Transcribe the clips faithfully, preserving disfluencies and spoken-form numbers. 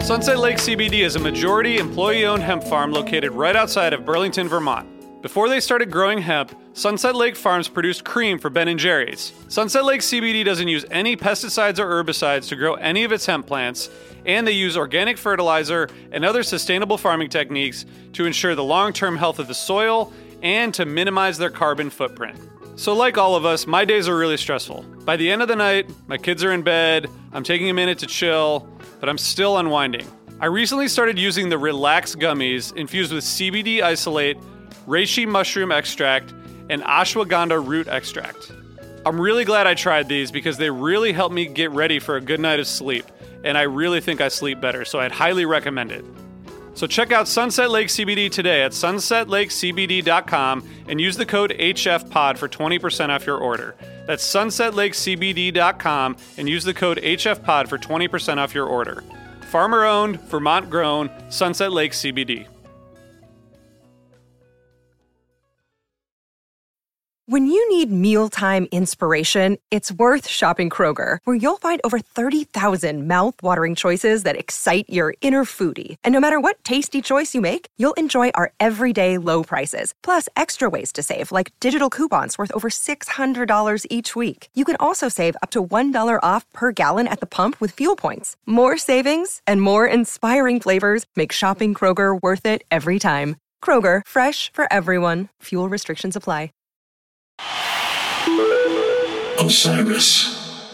Sunset Lake C B D is a majority employee-owned hemp farm located right outside of Burlington, Vermont. Before they started growing hemp, Sunset Lake Farms produced cream for Ben and Jerry's. Sunset Lake C B D doesn't use any pesticides or herbicides to grow any of its hemp plants, and they use organic fertilizer and other sustainable farming techniques to ensure the long-term health of the soil and to minimize their carbon footprint. So like all of us, my days are really stressful. By the end of the night, my kids are in bed, I'm taking a minute to chill, but I'm still unwinding. I recently started using the Relax gummies infused with C B D isolate, reishi mushroom extract, and ashwagandha root extract. I'm really glad I tried these because they really helped me get ready for a good night of sleep, and I really think I sleep better, so I'd highly recommend it. So check out Sunset Lake C B D today at sunset lake c b d dot com and use the code H F pod for twenty percent off your order. That's sunset lake c b d dot com and use the code H F pod for twenty percent off your order. Farmer-owned, Vermont-grown, Sunset Lake C B D. When you need mealtime inspiration, it's worth shopping Kroger, where you'll find over thirty thousand mouth-watering choices that excite your inner foodie. And no matter what tasty choice you make, you'll enjoy our everyday low prices, plus extra ways to save, like digital coupons worth over six hundred dollars each week. You can also save up to one dollar off per gallon at the pump with fuel points. More savings and more inspiring flavors make shopping Kroger worth it every time. Kroger, fresh for everyone. Fuel restrictions apply. Osiris.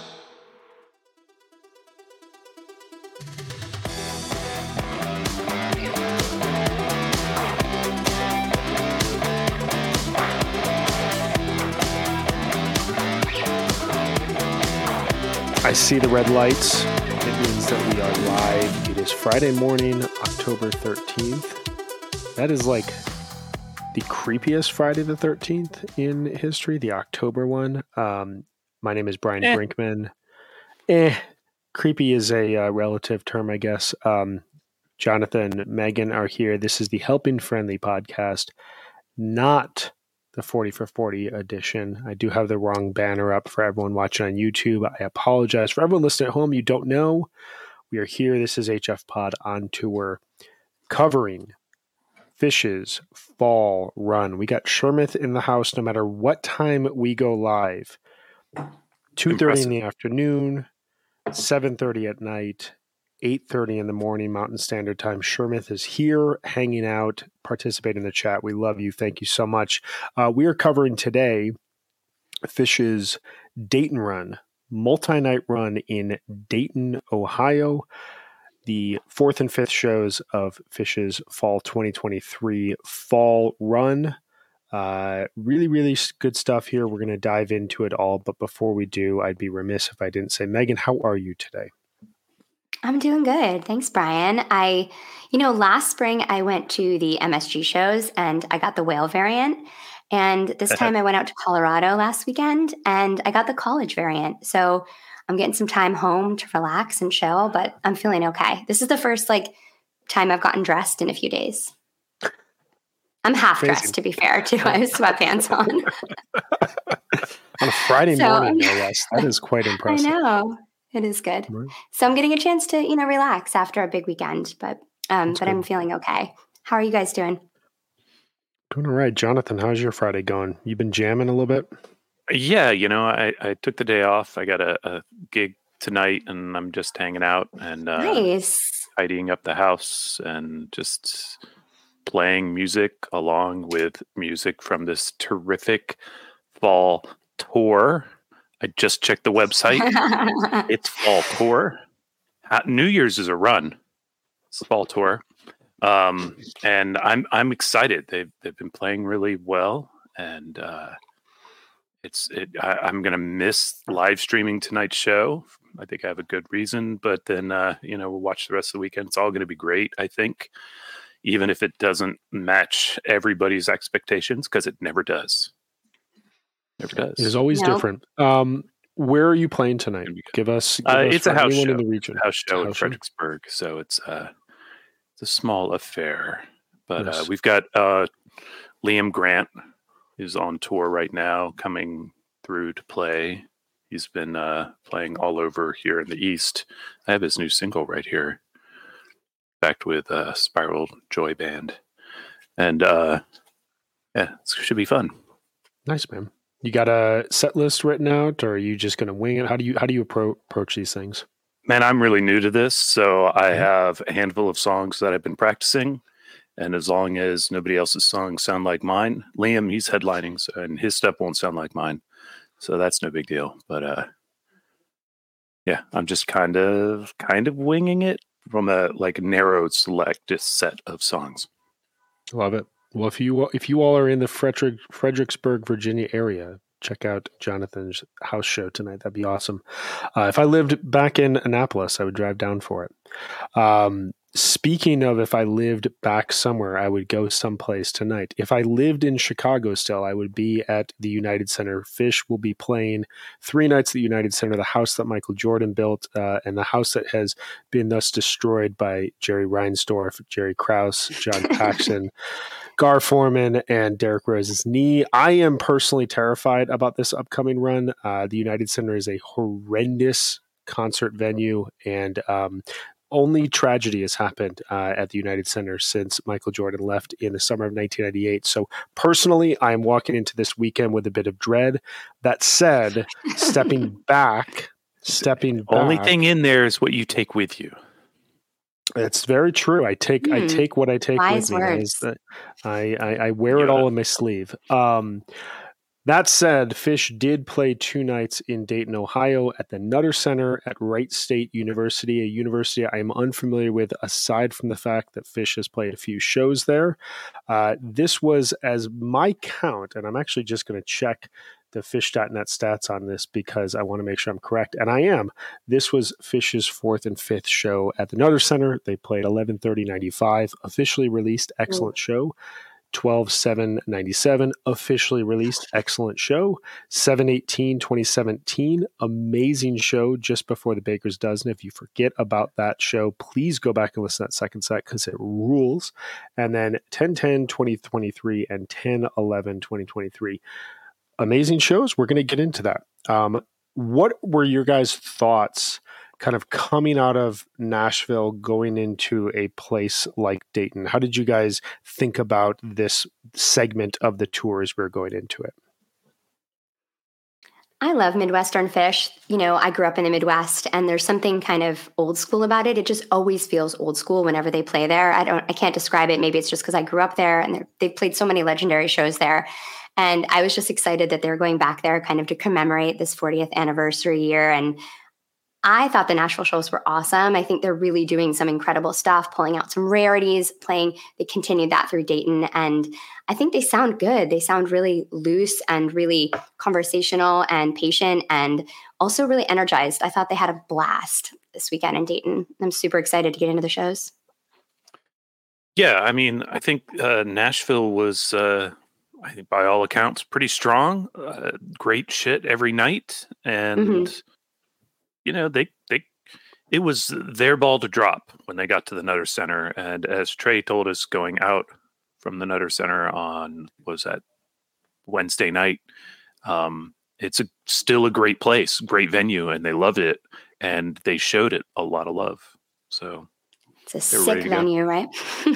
I see the red lights. It means that we are live. It is Friday morning, October thirteenth. That is like the creepiest Friday the thirteenth in history, the October one. Um, my name is Brian eh. Brinkman. Eh, creepy is a uh, relative term, I guess. Um, Jonathan, Megan are here. This is the Helping Friendly podcast, not the forty for forty edition. I do have the wrong banner up for everyone watching on YouTube. I apologize. For everyone listening at home, you don't know, we are here. This is H F Pod on tour, covering Phish's fall run. We got Shermith in the house no matter what time we go live. two thirty in the afternoon, seven thirty at night, eight thirty in the morning Mountain Standard Time. Shermith is here, hanging out, participating in the chat. We love you. Thank you so much. Uh, we are covering today Phish's Dayton run, multi-night run in Dayton, Ohio. The fourth and fifth shows of Phish's fall twenty twenty-three fall run. Uh, really, really good stuff here. We're going to dive into it all. But before we do, I'd be remiss if I didn't say, Megan, how are you today? I'm doing good. Thanks, Brian. I, you know, last spring I went to the M S G shows and I got the whale variant. And this time I went out to Colorado last weekend and I got the college variant. So I'm getting some time home to relax and chill, but I'm feeling okay. This is the first like time I've gotten dressed in a few days. I'm half Crazy. dressed, to be fair, too. I have sweatpants on. On a Friday so, morning, no less. That is quite impressive. I know. It is good. Right. So I'm getting a chance to, you know, relax after a big weekend, but um, but good. I'm feeling okay. How are you guys doing? Doing all right. Jonathan, how's your Friday going? You been jamming a little bit? Yeah, you know, I, I took the day off. I got a, a gig tonight, and I'm just hanging out and uh, nice. tidying up the house and just playing music along with music from this terrific fall tour. I just checked the website. It's fall tour. New Year's is a run. It's fall tour, um, and I'm I'm excited. They've they've been playing really well, and. Uh, It's it. I, I'm gonna miss live streaming tonight's show. I think I have a good reason, but then uh, you know we'll watch the rest of the weekend. It's all gonna be great. I think, even if it doesn't match everybody's expectations, because it never does. Never does. It is always no. different. Um, where are you playing tonight? Give us. Give uh, us it's a house show. In the region. House show in house Fredericksburg, show. So it's uh, it's a small affair. But yes. uh, we've got uh, Liam Grant. Is on tour right now, coming through to play. He's been uh, playing all over here in the East. I have his new single right here. backed with uh, Spiral Joy Band. And uh, yeah, it should be fun. Nice, man. You got a set list written out, or are you just going to wing it? How do you how do you appro- approach these things? Man, I'm really new to this, so I have a handful of songs that I've been practicing. And as long as nobody else's songs sound like mine, Liam, he's headlining, so, and his stuff won't sound like mine. So that's no big deal. But uh, yeah, I'm just kind of kind of winging it from a like narrowed select set of songs. Love it. Well, if you if you all are in the Frederick, Fredericksburg, Virginia area, check out Jonathan's house show tonight. That'd be awesome. Uh, if I lived back in Annapolis, I would drive down for it. Um, speaking of if I lived back somewhere, I would go someplace tonight. If I lived in Chicago still, I would be at the United Center. Phish will be playing three nights at the United Center, the house that Michael Jordan built, uh, and the house that has been thus destroyed by Jerry Reinsdorf, Jerry Krause, John Paxson, Gar Forman, and Derrick Rose's knee. I am personally terrified about this upcoming run. Uh, the United Center is a horrendous concert venue, and um, only tragedy has happened uh, at the United Center since Michael Jordan left in the summer of nineteen ninety-eight. So personally, I am walking into this weekend with a bit of dread. That said, stepping back, stepping back. Only thing in there is what you take with you. It's very true. I take hmm. I take what I take Wise with me. Words. I, I, I wear yeah. it all in my sleeve. Um, that said, Phish did play two nights in Dayton, Ohio at the Nutter Center at Wright State University, a university I am unfamiliar with aside from the fact that Phish has played a few shows there. Uh, this was, as my count, and I'm actually just going to check the Phish dot net stats on this because I want to make sure I'm correct, and I am. This was Phish's fourth and fifth show at the Nutter Center. They played eleven thirty ninety-five, officially released, excellent show. twelve seven ninety-seven, officially released, excellent show. seven eighteen twenty seventeen, amazing show just before the Baker's Dozen. If you forget about that show, please go back and listen to that second set because it rules. And then ten ten twenty twenty-three and ten eleven twenty twenty-three. Amazing shows. We're going to get into that. Um, what were your guys' thoughts kind of coming out of Nashville, going into a place like Dayton? How did you guys think about this segment of the tour as we're going into it? I love Midwestern Phish. You know, I grew up in the Midwest, and there's something kind of old school about it. It just always feels old school whenever they play there. I don't, I can't describe it. Maybe it's just because I grew up there, and they've played so many legendary shows there. And I was just excited that they're going back there kind of to commemorate this fortieth anniversary year. And I thought the Nashville shows were awesome. I think they're really doing some incredible stuff, pulling out some rarities, playing. They continued that through Dayton. And I think they sound good. They sound really loose and really conversational and patient and also really energized. I thought they had a blast this weekend in Dayton. I'm super excited to get into the shows. Yeah, I mean, I think uh, Nashville was... Uh... I think by all accounts, pretty strong, uh, great shit every night. And, mm-hmm. you know, they, they, it was their ball to drop when they got to the Nutter Center. And as Trey told us going out from the Nutter Center on, was that Wednesday night, um, it's a, still a great place, great venue, and they love it. And they showed it a lot of love. So it's a sick venue, right?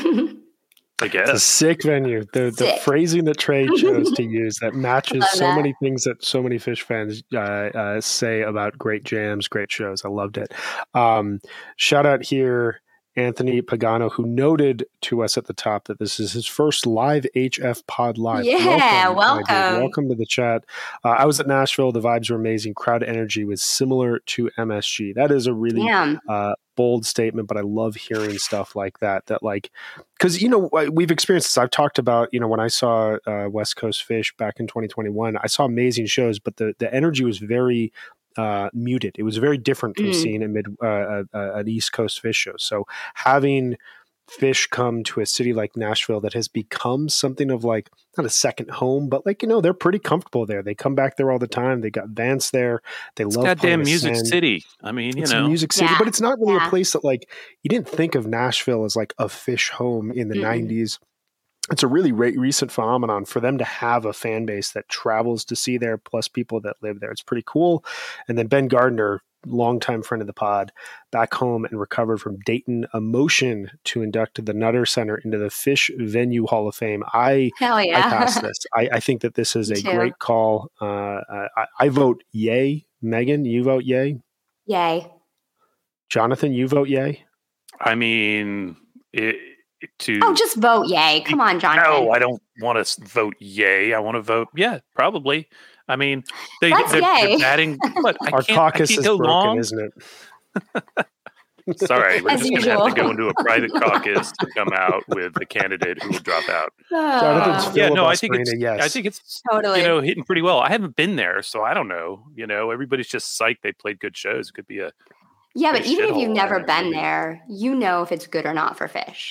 I guess. It's a sick venue. The sick. the phrasing that Trey chose to use that matches so that. many things that so many Phish fans uh, uh, say about great jams, great shows. I loved it. Um, shout out here, Anthony Pagano, who noted to us at the top that this is his first live H F Pod Live. Yeah, welcome. Welcome, welcome to the chat. Uh, I was at Nashville. The vibes were amazing. Crowd energy was similar to M S G. That is a really uh, bold statement, but I love hearing stuff like that. That like, because, you know, we've experienced this. I've talked about, you know, when I saw uh, West Coast Phish back in twenty twenty-one, I saw amazing shows, but the, the energy was very Uh, muted. It was very different from mm. seeing a mid uh, uh, an East Coast Phish show. So having Phish come to a city like Nashville that has become something of like not a second home, but like, you know, they're pretty comfortable there. They come back there all the time. They got Vance there. They it's love goddamn Music Sand. City. I mean, you it's know, a Music City, yeah. but it's not really yeah. a place that like you didn't think of Nashville as like a Phish home in the mm. nineties. It's a really re- recent phenomenon for them to have a fan base that travels to see there, plus people that live there. It's pretty cool. And then Ben Gardner longtime friend of the pod, back home and recovered from Dayton Emotion to induct the Nutter Center into the Phish Venue Hall of Fame. I, Hell yeah. I pass this. I, I think that this is Me a too. great call. Uh, I, I vote yay. Megan, you vote yay? Yay. Jonathan, you vote yay? I mean, it, to Oh, just vote yay. Come on, Jonathan. no, I don't want to vote yay. I want to vote yeah, probably. I mean, they, That's they're, yay. they're batting. What, I Our can't, caucus I can't is go broken, long. isn't it? Sorry, we're As just going to have to usual. go into a private caucus to come out with a candidate who will drop out. Jonathan's Oh, Yeah, no, I think filibustering it's. a yes. I think it's totally. you know hitting pretty well. I haven't been there, so I don't know. You know, everybody's just psyched they played good shows. It could be a yeah, but a even if you've shithole, never I mean, been really. there, you know if it's good or not for Phish.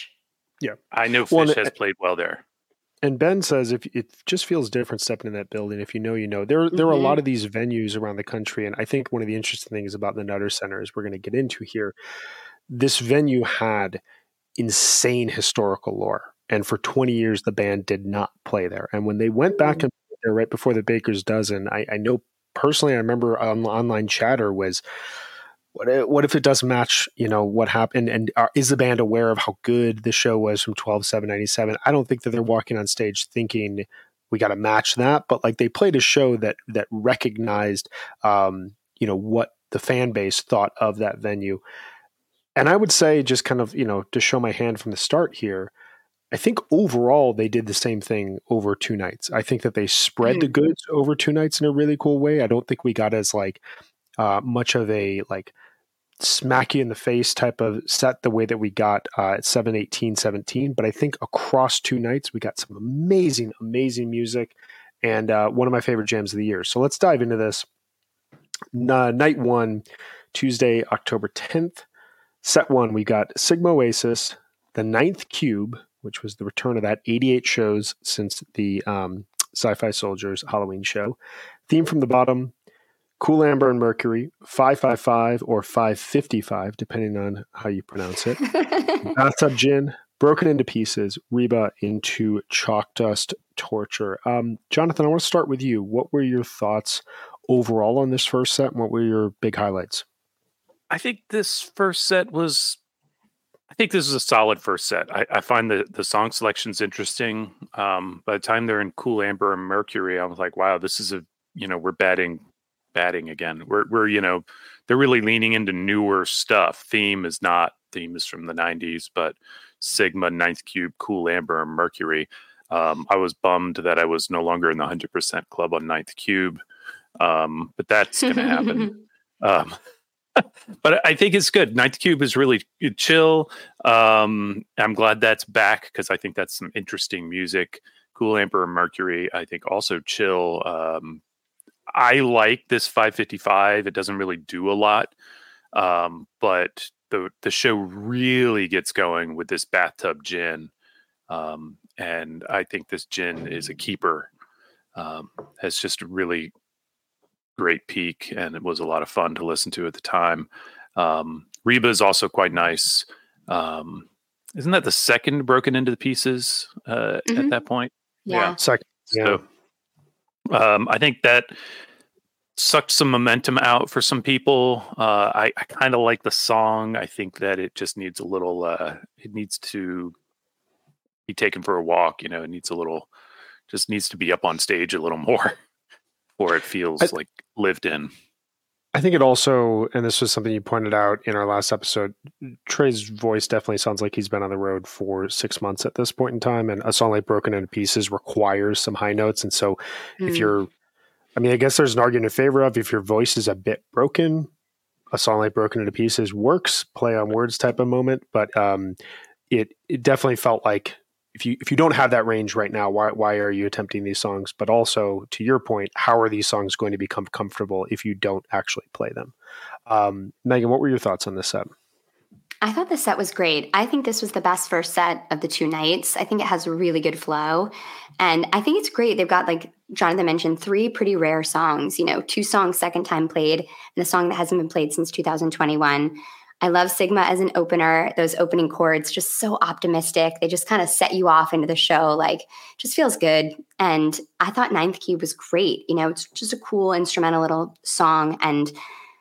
I know Fish Well, has played well there. And Ben says if it just feels different stepping in that building. If you know, you know. There, there are a Mhm. lot of these venues around the country, and I think one of the interesting things about the Nutter Center is we're going to get into here. This venue had insane historical lore, and for twenty years the band did not play there. And when they went back and played there right before the Baker's Dozen, I, I know personally, I remember on online chatter was. What if, what if it doesn't match, you know, what happened? And are, is the band aware of how good the show was from twelve seven ninety-seven? I don't think that they're walking on stage thinking we got to match that, but like they played a show that that recognized, um, you know, what the fan base thought of that venue. And I would say, just kind of, you know, to show my hand from the start here, I think overall they did the same thing over two nights. I think that they spread the goods over two nights in a really cool way. I don't think we got as like uh, much of a like smack you in the face type of set the way that we got uh, at seven eighteen seventeen, but I think across two nights we got some amazing amazing music and uh, one of my favorite jams of the year. So let's dive into this. Uh, night one, Tuesday, October tenth. Set one, we got Sigma Oasis, The Ninth Cube, which was the return of that eighty-eight shows since the um, Sci-Fi Soldiers Halloween show. Theme from the Bottom, Cool Amber and Mercury, five five five or five fifty-five, depending on how you pronounce it. Bathtub Gin, Broken Into Pieces, Reba Into Chalk Dust Torture. Um, Jonathan, I want to start with you. What were your thoughts overall on this first set, and what were your big highlights? I think this first set was. I think this is a solid first set. I, I find the the song selections interesting. Um, by the time they're in Cool Amber and Mercury, I was like, wow, this is a you know we're batting. batting again. We're we're you know they're really leaning into newer stuff. Theme is not theme is from the nineties, but Sigma, Ninth Cube, Cool Amber, and Mercury. Um, I was bummed that I was no longer in the hundred percent club on Ninth Cube, um, but that's going to happen. um, but I think it's good. Ninth Cube is really chill. Um, I'm glad that's back because I think that's some interesting music. Cool Amber and Mercury, I think, also chill. Um, I like this five fifty-five. It doesn't really do a lot, um, but the the show really gets going with this Bathtub Gin, um, and I think this gin is a keeper. Um, has just a really great peak, and it was a lot of fun to listen to at the time. Um, Reba is also quite nice. Um, isn't that the second Broken Into the Pieces uh, Mhm. at that point? Yeah. Second, yeah. So um, I think that sucked some momentum out for some people. Uh, I, I kind of like the song. I think that it just needs a little, uh, it needs to be taken for a walk. You know, it needs a little, just needs to be up on stage a little more or it feels I- like lived in. I think it also, and this was something you pointed out in our last episode, Trey's voice definitely sounds like he's been on the road for six months at this point in time. And a song like Broken Into Pieces requires some high notes. And so if Mm. you're, I mean, I guess there's an argument in favor of if your voice is a bit broken, a song like Broken Into Pieces works, play on words type of moment. But um, it it definitely felt like if you if you don't have that range right now, why why are you attempting these songs? But also to your point, how are these songs going to become comfortable if you don't actually play them? Um, Megan, what were your thoughts on this set? I thought the set was great. I think this was the best first set of the two nights. I think it has a really good flow. And I think it's great. They've got, like Jonathan mentioned, three pretty rare songs, you know, two songs second time played and a song that hasn't been played since two thousand twenty-one. I love Sigma as an opener. Those opening chords, just so optimistic. They just kind of set you off into the show. Like, just feels good. And I thought Ninth Cube was great. You know, it's just a cool instrumental little song. And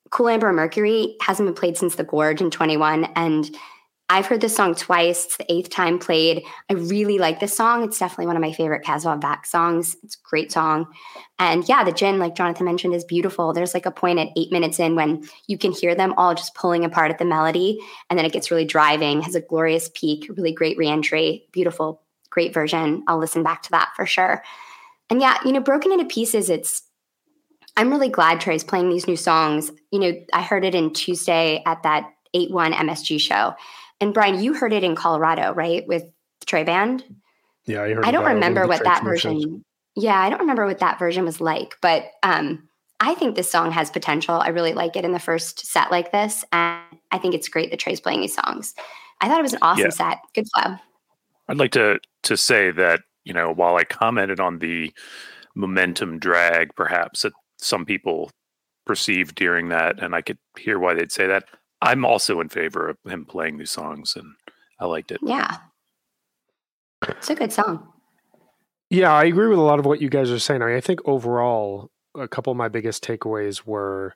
Cool Amber Mercury hasn't been played since The Gorge in twenty-one, and I've heard this song twice. It's the eighth time played. I really like this song. It's definitely one of my favorite Kasvab Vax songs. It's a great song. And yeah, the gin, like Jonathan mentioned, is beautiful. There's like a point at eight minutes in when you can hear them all just pulling apart at the melody, and then it gets really driving, has a glorious peak, really great reentry, beautiful, great version. I'll listen back to that for sure. And yeah, you know, Broken Into Pieces, it's, I'm really glad Trey's playing these new songs. You know, I heard it in Tuesday at that eight one M S G show. And Brian, you heard it in Colorado, right? With the Trey Band? Yeah, I heard I don't that remember what that version. Shows. Yeah, I don't remember what that version was like, but um, I think this song has potential. I really like it in the first set like this, and I think it's great that Trey's playing these songs. I thought it was an awesome Yeah. set. Good flow. I'd like to to say that, you know, while I commented on the momentum drag, perhaps that some people perceived during that, and I could hear why they'd say that, I'm also in favor of him playing these songs, and I liked it. Yeah. It's a good song. Yeah, I agree with a lot of what you guys are saying. I mean, I think overall, a couple of my biggest takeaways were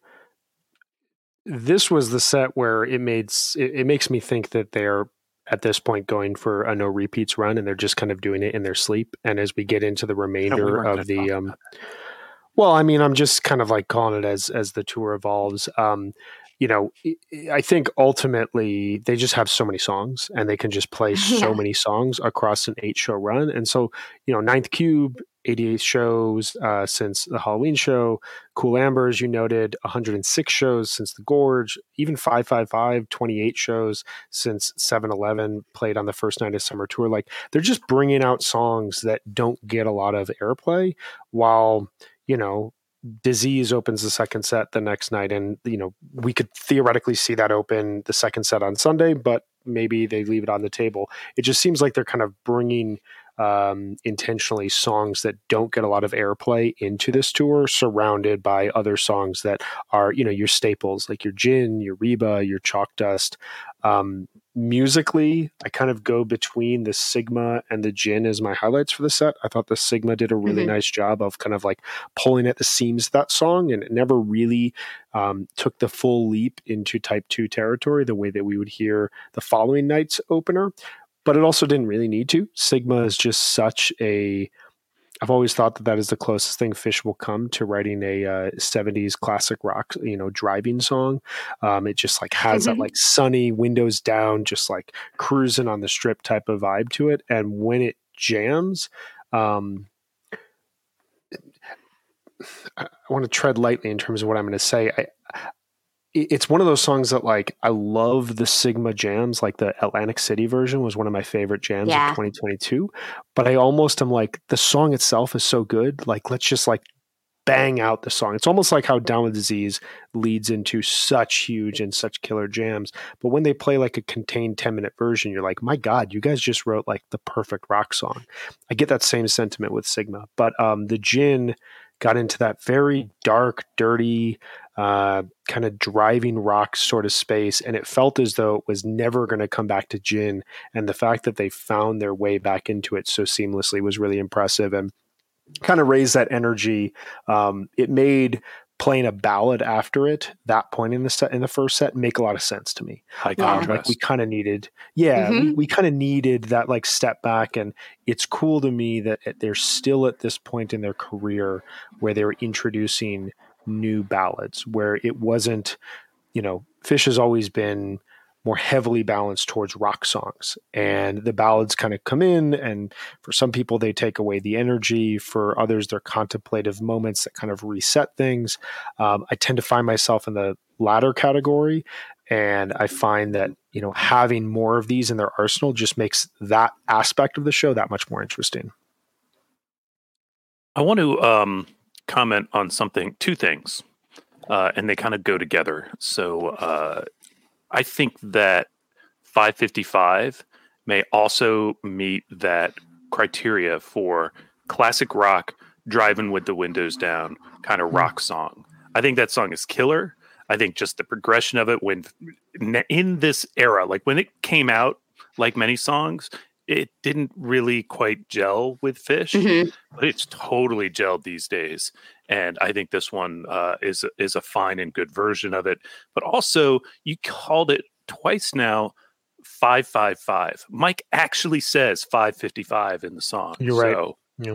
this was the set where it made s- it, it makes me think that they're at this point going for a no repeats run, and they're just kind of doing it in their sleep. And as we get into the remainder weren't of gonna the talk um, about well, I mean, I'm just kind of like calling it as as the tour evolves. Um, you know, I- I think ultimately they just have so many songs, and they can just play so Yeah. many songs across an eight show run. And so, you know, Ninth Cube, eighty-eight shows uh, since the Halloween show. Cool Amber, as you noted, one hundred six shows since the Gorge. Even five five five, twenty-eight shows since seven eleven played on the first night of summer tour. Like, they're just bringing out songs that don't get a lot of airplay, while, you know, Disease opens the second set the next night, and you know, we could theoretically see that open the second set on Sunday, but maybe they leave it on the table. It just seems like they're kind of bringing um, intentionally songs that don't get a lot of airplay into this tour, surrounded by other songs that are, you know, your staples, like your Gin, your Reba, your Chalk Dust. Um, musically, I kind of go between the Sigma and the Gin as my highlights for the set. I thought the Sigma did a really Mhm. nice job of kind of like pulling at the seams of that song, and it never really um, took the full leap into type two territory the way that we would hear the following night's opener. But it also didn't really need to. Sigma is just such a I've always thought that that is the closest thing Fish will come to writing a uh, seventies classic rock, you know, driving song. Um, it just like has that like sunny, windows down, just like cruising on the strip type of vibe to it. And when it jams, um, I, I want to tread lightly in terms of what I'm going to say. I, it's one of those songs that like I love the Sigma jams. Like the Atlantic City version was one of my favorite jams Yeah. of twenty twenty-two. But I almost am like, the song itself is so good. Like, let's just like bang out the song. It's almost like how Down with Disease leads into such huge and such killer jams. But when they play like a contained ten minute version, you're like, my God, you guys just wrote like the perfect rock song. I get that same sentiment with Sigma. But um, the Gin got into that very dark, dirty, uh, kind of driving rock sort of space. And it felt as though it was never going to come back to Gin. And the fact that they found their way back into it so seamlessly was really impressive and kind of raised that energy. Um, it made playing a ballad after it, that point in the set, in the first set, make a lot of sense to me. High Yeah. Um, like we contrast. kind of needed, yeah, we, Mhm. we kind of needed that like step back. And it's cool to me that they're still at this point in their career where they're introducing new ballads, where it wasn't, you know, Fish has always been more heavily balanced towards rock songs, and the ballads kind of come in, and for some people they take away the energy, for others they're contemplative moments that kind of reset things. um, I tend to find myself in the latter category, and I find that, you know, having more of these in their arsenal just makes that aspect of the show that much more interesting. I want to um, comment on something, two things, uh, and they kind of go together. So uh, I think that five fifty-five may also meet that criteria for classic rock, driving with the windows down kind of rock song. I think that song is killer. I think just the progression of it when in this era, like when it came out, like many songs, it didn't really quite gel with Fish, Mhm. but it's totally gelled these days. and I think this one uh, is is a fine and good version of it. But also, you called it twice now. five five five. Mike actually says five fifty-five in the song. You're right. So, yeah.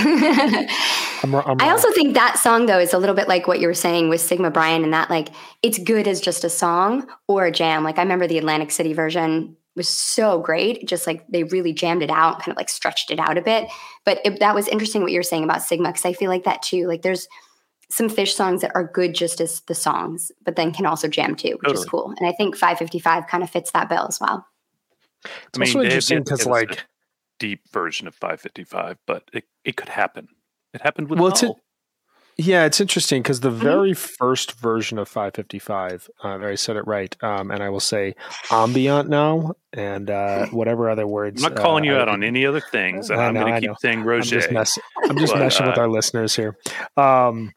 I'm, I'm I also think that song, though, is a little bit like what you were saying with Sigma Brian, and that like it's good as just a song or a jam. Like I remember the Atlantic City version was so great. Just like they really jammed it out, kind of like stretched it out a bit. But it, that was interesting what you were saying about Sigma, because I feel like that too. Like there's some Phish songs that are good just as the songs, but then can also jam too, which totally. is cool. And I think five fifty-five kind of fits that bill as well. It's I mean, also interesting because like deep version of five fifty-five, but it, it could happen. It happened with well, Null. It's yeah, it's interesting because the mm-hmm. very first version of five fifty-five, uh, I said it right, um, and I will say ambient now, and uh, whatever other words. I'm not calling uh, you out I, on any other things, and I I'm going to keep know. saying Roger. I'm just, mess- I'm just but, messing uh, with our listeners here. Um,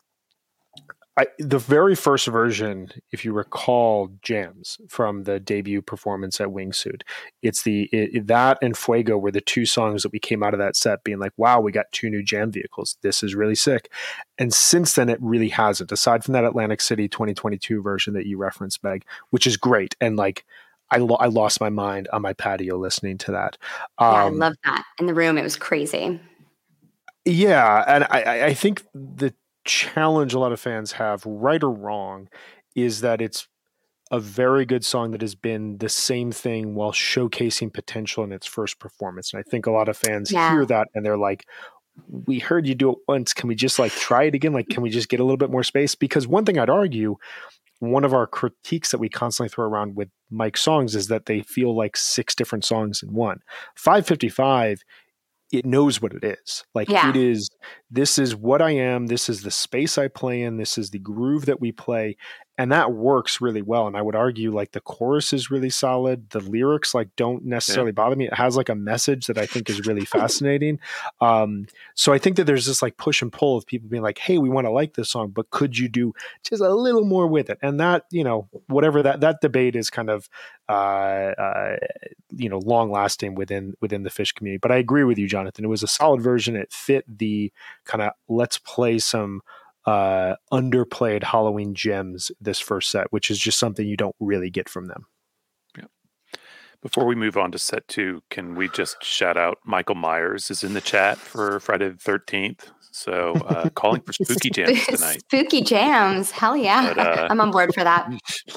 I, the very first version, if you recall, jams from the debut performance at Wingsuit. It's the it, that and Fuego were the two songs that we came out of that set being like, wow, we got two new jam vehicles. This is really sick. And since then, it really hasn't. Aside from that Atlantic City twenty twenty-two version that you referenced, Meg, which is great. And like, I, lo- I lost my mind on my patio listening to that. Um, yeah, I love that. In the room, it was crazy. Yeah, and I, I think the challenge a lot of fans have, right or wrong, is that it's a very good song that has been the same thing while showcasing potential in its first performance. And I think a lot of fans yeah. hear that and they're like, we heard you do it once. Can we just like try it again? Like, can we just get a little bit more space? Because one thing I'd argue, one of our critiques that we constantly throw around with Mike's songs is that they feel like six different songs in one. five fifty-five, it knows what it is. Like yeah. it is, this is what I am. This is the space I play in. This is the groove that we play. And that works really well. And I would argue like the chorus is really solid. The lyrics like don't necessarily yeah. bother me. It has like a message that I think is really fascinating. Um, so I think that there's this like push and pull of people being like, hey, we want to like this song, but could you do just a little more with it? And that, you know, whatever that, that debate is kind of, uh, uh, you know, long lasting within, within the Phish community. But I agree with you, Jonathan. It was a solid version. It fit the kind of, let's play some, uh, underplayed Halloween gems this first set, which is just something you don't really get from them. Yeah. Before we move on to set two, can we just shout out Michael Myers is in the chat for Friday the thirteenth. So uh, calling for spooky jams tonight. Spooky jams. Hell yeah. But, uh, I'm on board for that.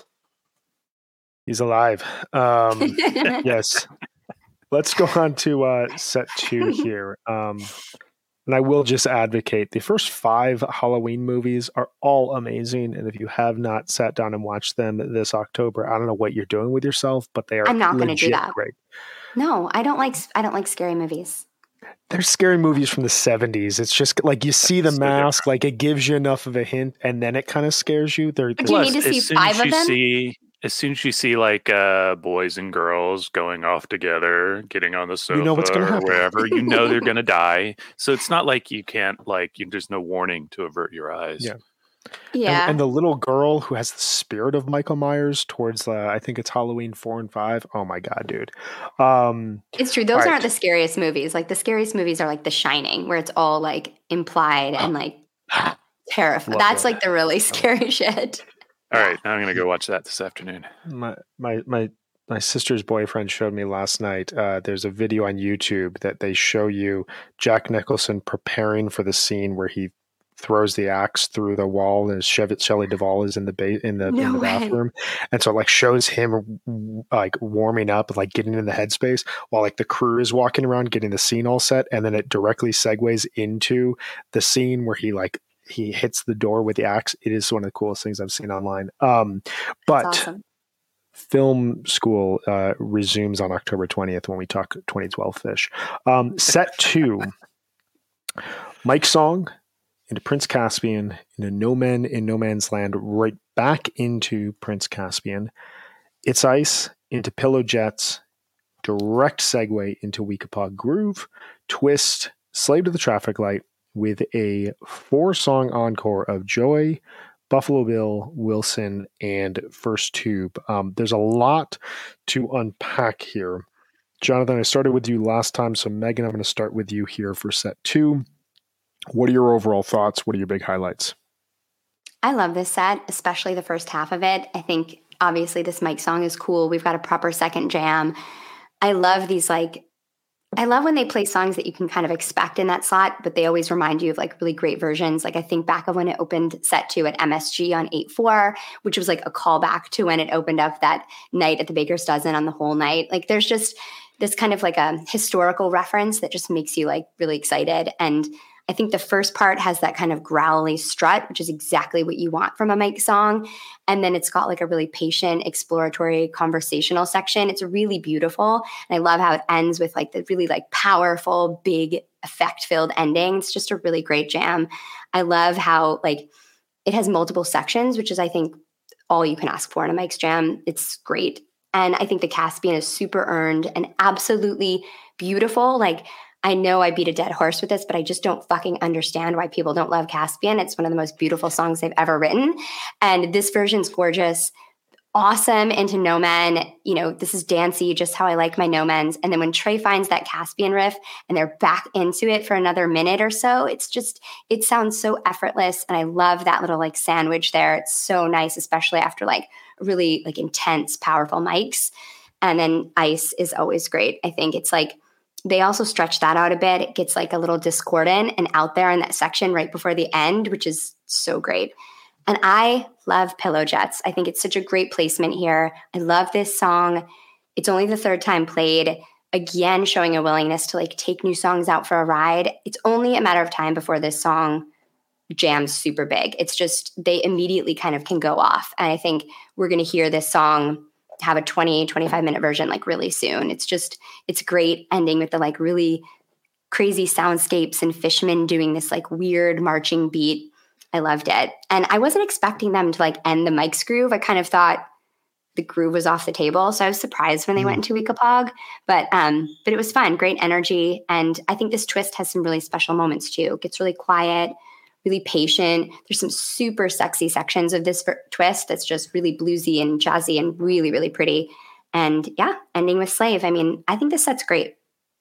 He's alive. Um, yes. Let's go on to uh, set two here. Um, And I will just advocate, the first five Halloween movies are all amazing. And if you have not sat down and watched them this October, I don't know what you're doing with yourself, but they are I'm not going to do that. Great. No, I don't like I don't like scary movies. They're scary movies from the seventies. It's just like you see the mask, like it gives you enough of a hint, and then it kind of scares you. They're, do you need to see five of them? See, as soon as you see like uh, boys and girls going off together, getting on the sofa you know what's gonna or happen. wherever, you know they're going to die. So it's not like you can't like you, there's no warning to avert your eyes. Yeah, yeah. And, and the little girl who has the spirit of Michael Myers towards uh, I think it's Halloween four and five. Oh my god, dude! Um, it's true. Those aren't right. the scariest movies. Like the scariest movies are like The Shining, where it's all like implied and like terrifying. That's that. like the really scary shit. All right, now I'm going to go watch that this afternoon. My my my my sister's boyfriend showed me last night. Uh, there's a video on YouTube that they show you Jack Nicholson preparing for the scene where he throws the axe through the wall, and Shelley Duvall is in the ba- in the, no in the bathroom, and so it like shows him like warming up and like getting in the headspace while like the crew is walking around getting the scene all set, and then it directly segues into the scene where he like. He hits the door with the axe. It is one of the coolest things I've seen online. Um, but awesome. Film school uh, resumes on October twentieth when we talk twenty twelve Phish. Um, set two, Mike's song into Prince Caspian, into No Men in No Man's Land, right back into Prince Caspian. It's Ice into Pillow Jets, direct segue into Weekapaug Groove, Twist, Slave to the Traffic Light, with a four-song encore of Joy, Buffalo Bill, Wilson, and First Tube. Um, there's a lot to unpack here. Jonathan, I started with you last time, so Megan, I'm going to start with you here for set two. What are your overall thoughts? What are your big highlights? I love this set, especially the first half of it. I think obviously this Mike song is cool. We've got a proper second jam. I love these like, I love when they play songs that you can kind of expect in that slot, but they always remind you of like really great versions. Like I think back of when it opened set two at M S G on eight four, which was like a callback to when it opened up that night at the Baker's Dozen on the whole night. Like there's just this kind of like a historical reference that just makes you like really excited. And I think the first part has that kind of growly strut, which is exactly what you want from a Mike song. And then it's got like a really patient, exploratory, conversational section. It's really beautiful. And I love how it ends with like the really like powerful, big, effect-filled ending. It's just a really great jam. I love how like it has multiple sections, which is I think all you can ask for in a Mike's jam. It's great. And I think the Caspian is super earned and absolutely beautiful. Like I know I beat a dead horse with this, but I just don't fucking understand why people don't love Caspian. It's one of the most beautiful songs they've ever written. And this version's gorgeous, awesome into No Men. You know, this is dancey, just how I like my No Mens. And then when Trey finds that Caspian riff and they're back into it for another minute or so, it's just, it sounds so effortless. And I love that little like sandwich there. It's so nice, especially after like really like intense, powerful mics. And then Ice is always great. I think it's like, they also stretch that out a bit. It gets like a little discordant and out there in that section right before the end, which is so great. And I love Pillow Jets. I think it's such a great placement here. I love this song. It's only the third time played. Again, showing a willingness to like take new songs out for a ride. It's only a matter of time before this song jams super big. It's just, they immediately kind of can go off. And I think we're going to hear this song have a twenty, twenty-five minute version like really soon. It's just, it's great ending with the like really crazy soundscapes and Fishman doing this like weird marching beat. I loved it. And I wasn't expecting them to like end the Mike's groove. I kind of thought the groove was off the table. So I was surprised when they went into Weekapog, but, um, but it was fun, great energy. And I think this twist has some really special moments too. It gets really quiet, really patient. There's some super sexy sections of this ver- twist that's just really bluesy and jazzy and really, really pretty. And yeah, ending with Slave. I mean, I think this set's great.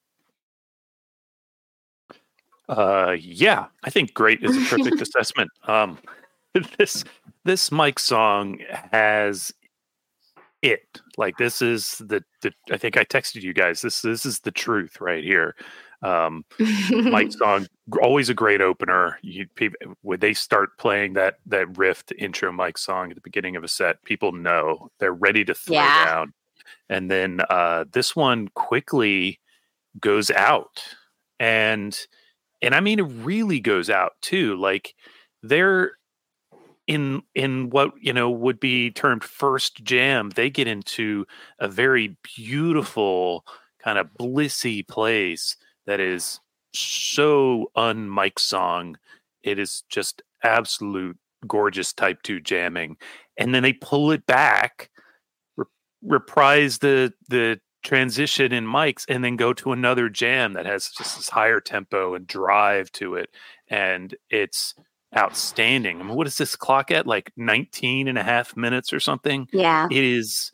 Uh, yeah, I think great is a perfect assessment. Um, this this Mike song has it. Like this is the, the I think I texted you guys. This this is the truth right here. Um, Mike song, always a great opener. You, people, when they start playing that that riff, the intro Mike song at the beginning of a set, people know they're ready to throw Yeah. down. And then uh, this one quickly goes out, and and I mean it really goes out too. Like they're in in what you know would be termed first jam. They get into a very beautiful kind of blissy place that is so un-Mike song. It is just absolute gorgeous type two jamming. And then they pull it back, re- reprise the the transition in Mike's, and then go to another jam that has just this higher tempo and drive to it. And it's outstanding. I mean, what is this clock at? Like nineteen and a half minutes or something? Yeah. It is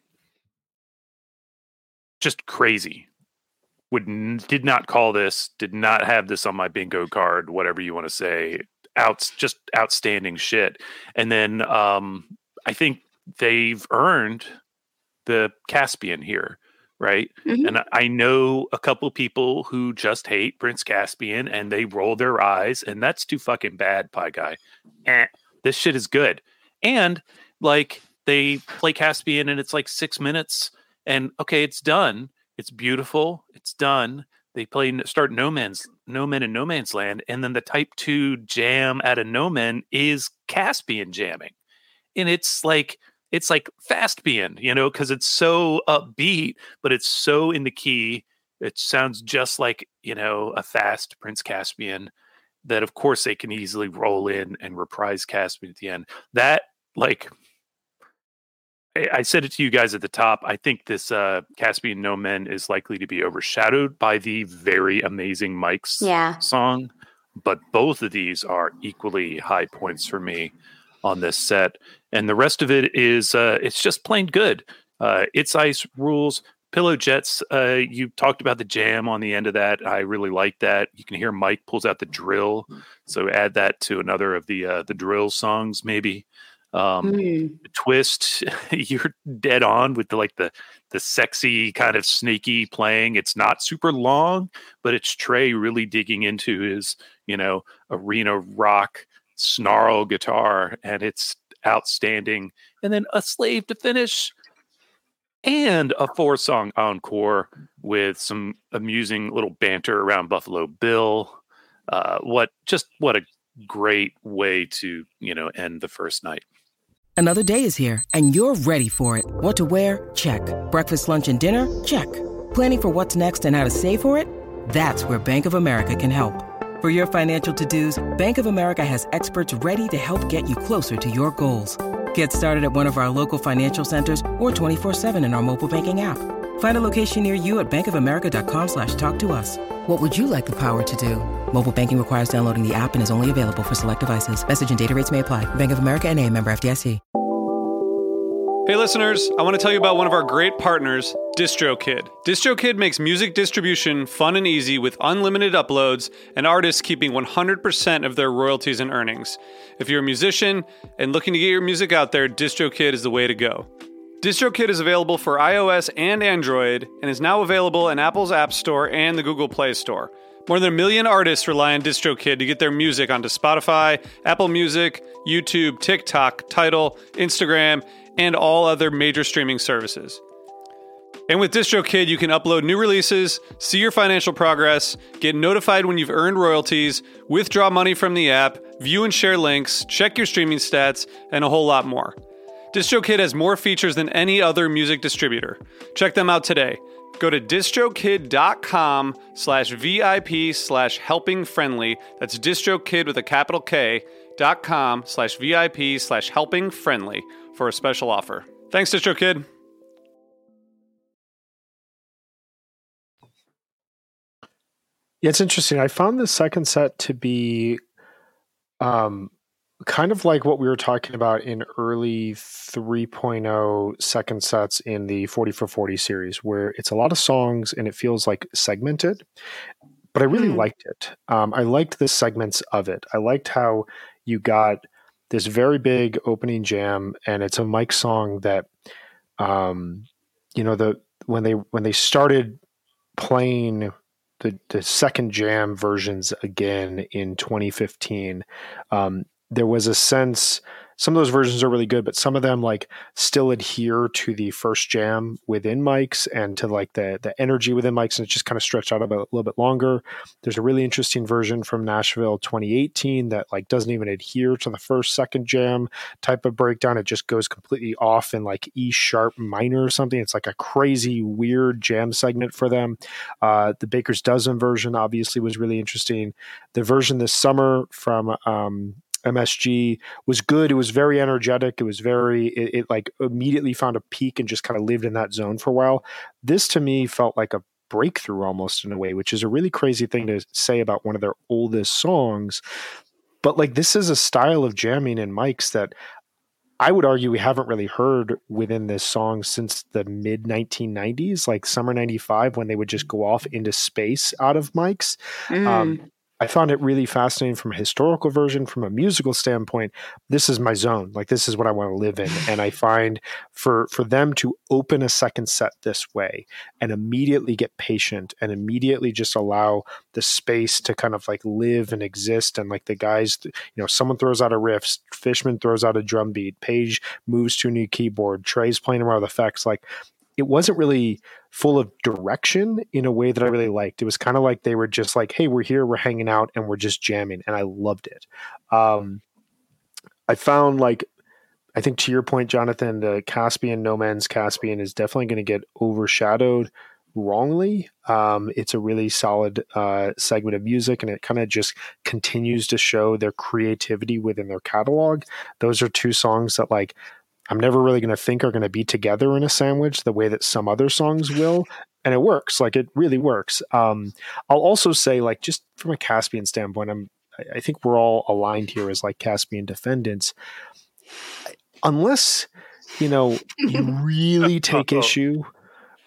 just crazy. Would did not call this, did not have this on my bingo card, whatever you want to say. Out, just outstanding shit. And then um, I think they've earned the Caspian here, right? Mhm. And I, I know a couple people who just hate Prince Caspian and they roll their eyes, and that's too fucking bad, Pie Guy. Eh, this shit is good. And like they play Caspian and it's like six minutes and okay, it's done. It's beautiful. It's done. They play start No Man's No Men and No Man's Land, and then the Type Two jam at a No Men is Caspian jamming, and it's like it's like Fastpian, you know, because it's so upbeat, but it's so in the key. It sounds just like you know a fast Prince Caspian that, of course, they can easily roll in and reprise Caspian at the end. That like. I said it to you guys at the top. I think this uh, Caspian No Men is likely to be overshadowed by the very amazing Mike's Yeah. song, but both of these are equally high points for me on this set. And the rest of it is uh, it's just plain good. Uh, It's Ice rules. Pillow Jets, uh, you talked about the jam on the end of that. I really like that. You can hear Mike pulls out the drill. So add that to another of the uh, the drill songs, maybe. Um, Mm. Twist, you're dead on with the, like the the sexy kind of sneaky playing. It's not super long, but it's Trey really digging into his, you know, arena rock snarl guitar, and it's outstanding. And then A Slave to Finish, and a four song encore with some amusing little banter around Buffalo Bill. Uh, what just what a great way to, you know, end the first night. Another day is here, and you're ready for it. What to wear? Check. Breakfast, lunch, and dinner? Check. Planning for what's next and how to save for it? That's where Bank of America can help. For your financial to-dos, Bank of America has experts ready to help get you closer to your goals. Get started at one of our local financial centers or twenty-four seven in our mobile banking app. Find a location near you at bankofamerica.com slash talk to us. What would you like the power to do? Mobile banking requires downloading the app and is only available for select devices. Message and data rates may apply. Bank of America N A, member F D I C. Hey listeners, I want to tell you about one of our great partners, DistroKid. DistroKid makes music distribution fun and easy with unlimited uploads and artists keeping one hundred percent of their royalties and earnings. If you're a musician and looking to get your music out there, DistroKid is the way to go. DistroKid is available for iOS and Android and is now available in Apple's App Store and the Google Play Store. More than a million artists rely on DistroKid to get their music onto Spotify, Apple Music, YouTube, TikTok, Tidal, Instagram, and all other major streaming services. And with DistroKid, you can upload new releases, see your financial progress, get notified when you've earned royalties, withdraw money from the app, view and share links, check your streaming stats, and a whole lot more. DistroKid has more features than any other music distributor. Check them out today. Go to distrokid.com slash VIP slash helping friendly. That's distrokid with a capital K dot com slash VIP slash helping friendly for a special offer. Thanks, DistroKid. Yeah, it's interesting. I found the second set to be um, kind of like what we were talking about in early three point oh second sets in the forty for forty series, where it's a lot of songs and it feels like segmented. But I really mm. liked it. Um, I liked the segments of it. I liked how you got this very big opening jam, and it's a Mike song that, um, you know, the when they when they started playing the the second jam versions again in twenty fifteen, um, there was a sense. Some of those versions are really good, but some of them like still adhere to the first jam within Mike's and to like the the energy within Mike's, and it's just kind of stretched out a, bit, a little bit longer. There's a really interesting version from Nashville twenty eighteen that like doesn't even adhere to the first second jam type of breakdown. It just goes completely off in like E sharp minor or something. It's like a crazy weird jam segment for them. Uh, the Baker's Dozen version obviously was really interesting. The version this summer from um, M S G was good. It was very energetic. It was very, it, it like immediately found a peak and just kind of lived in that zone for a while. This to me felt like a breakthrough almost in a way, which is a really crazy thing to say about one of their oldest songs. But like, this is a style of jamming in Mike's that I would argue we haven't really heard within this song since the mid nineteen nineties, like summer ninety-five, when they would just go off into space out of Mike's. Mm. Um, I found it really fascinating from a historical version, from a musical standpoint. This is my zone. Like, this is what I want to live in. And I find for, for them to open a second set this way and immediately get patient and immediately just allow the space to kind of like live and exist. And like the guys, you know, someone throws out a riff, Fishman throws out a drum beat, Page moves to a new keyboard, Trey's playing around with effects. Like, it wasn't really full of direction in a way that I really liked. It was kind of like they were just like, hey, we're here, we're hanging out, and we're just jamming. And I loved it. Um, I found like, I think to your point, Jonathan, the Caspian, No Man's Caspian is definitely going to get overshadowed wrongly. Um, it's a really solid uh, segment of music, and it kind of just continues to show their creativity within their catalog. Those are two songs that like, I'm never really going to think are going to be together in a sandwich the way that some other songs will. And it works. Like, it really works. Um, I'll also say, like, just from a Caspian standpoint, I'm, I think we're all aligned here as like Caspian defendants. Unless, you know, you really take issue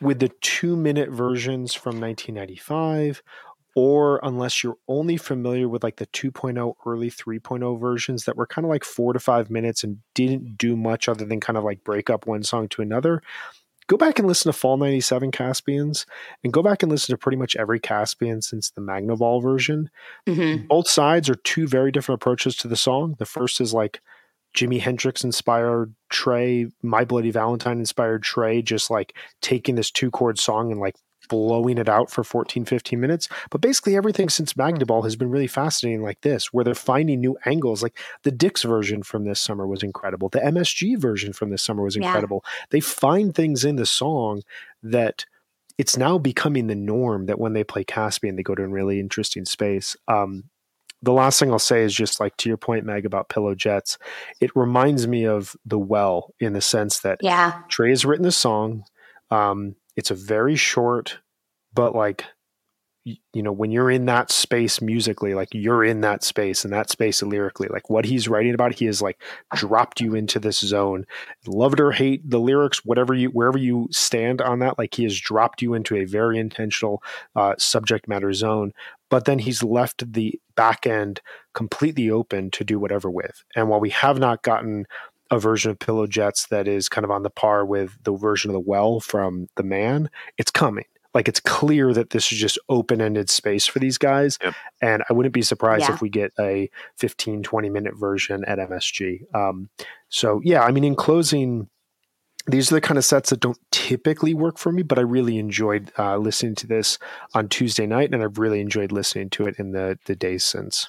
with the two minute versions from nineteen ninety-five, or unless you're only familiar with like the two point oh early three point oh versions that were kind of like four to five minutes and didn't do much other than kind of like break up one song to another, go back and listen to Fall ninety-seven Caspians, and go back and listen to pretty much every Caspian since the Magnavox version. Mm-hmm. Both sides are two very different approaches to the song. The first is like Jimi Hendrix inspired Trey, My Bloody Valentine inspired Trey, just like taking this two chord song and like blowing it out for fourteen, fifteen minutes. But basically everything since Magnaball has been really fascinating like this, where they're finding new angles. Like the Dix version from this summer was incredible. The M S G version from this summer was incredible. Yeah. They find things in the song that it's now becoming the norm that when they play Caspian, they go to a really interesting space. Um, the last thing I'll say is just like to your point, Meg, about Pillow Jets. It reminds me of The Well in the sense that yeah. Trey has written a song. Um, it's a very short, but like, you know, when you're in that space musically, like you're in that space and that space lyrically, like what he's writing about, he has like dropped you into this zone. Love it or hate the lyrics, whatever you, wherever you stand on that, like he has dropped you into a very intentional uh, subject matter zone. But then he's left the back end completely open to do whatever with. And while we have not gotten a version of Pillow Jets that is kind of on the par with the version of The Well from The Man, it's coming. Like it's clear that this is just open-ended space for these guys. Yep. And I wouldn't be surprised yeah. if we get a fifteen, twenty minute version at M S G. Um, so yeah, I mean, in closing, these are the kind of sets that don't typically work for me, but I really enjoyed uh, listening to this on Tuesday night, and I've really enjoyed listening to it in the, the days since.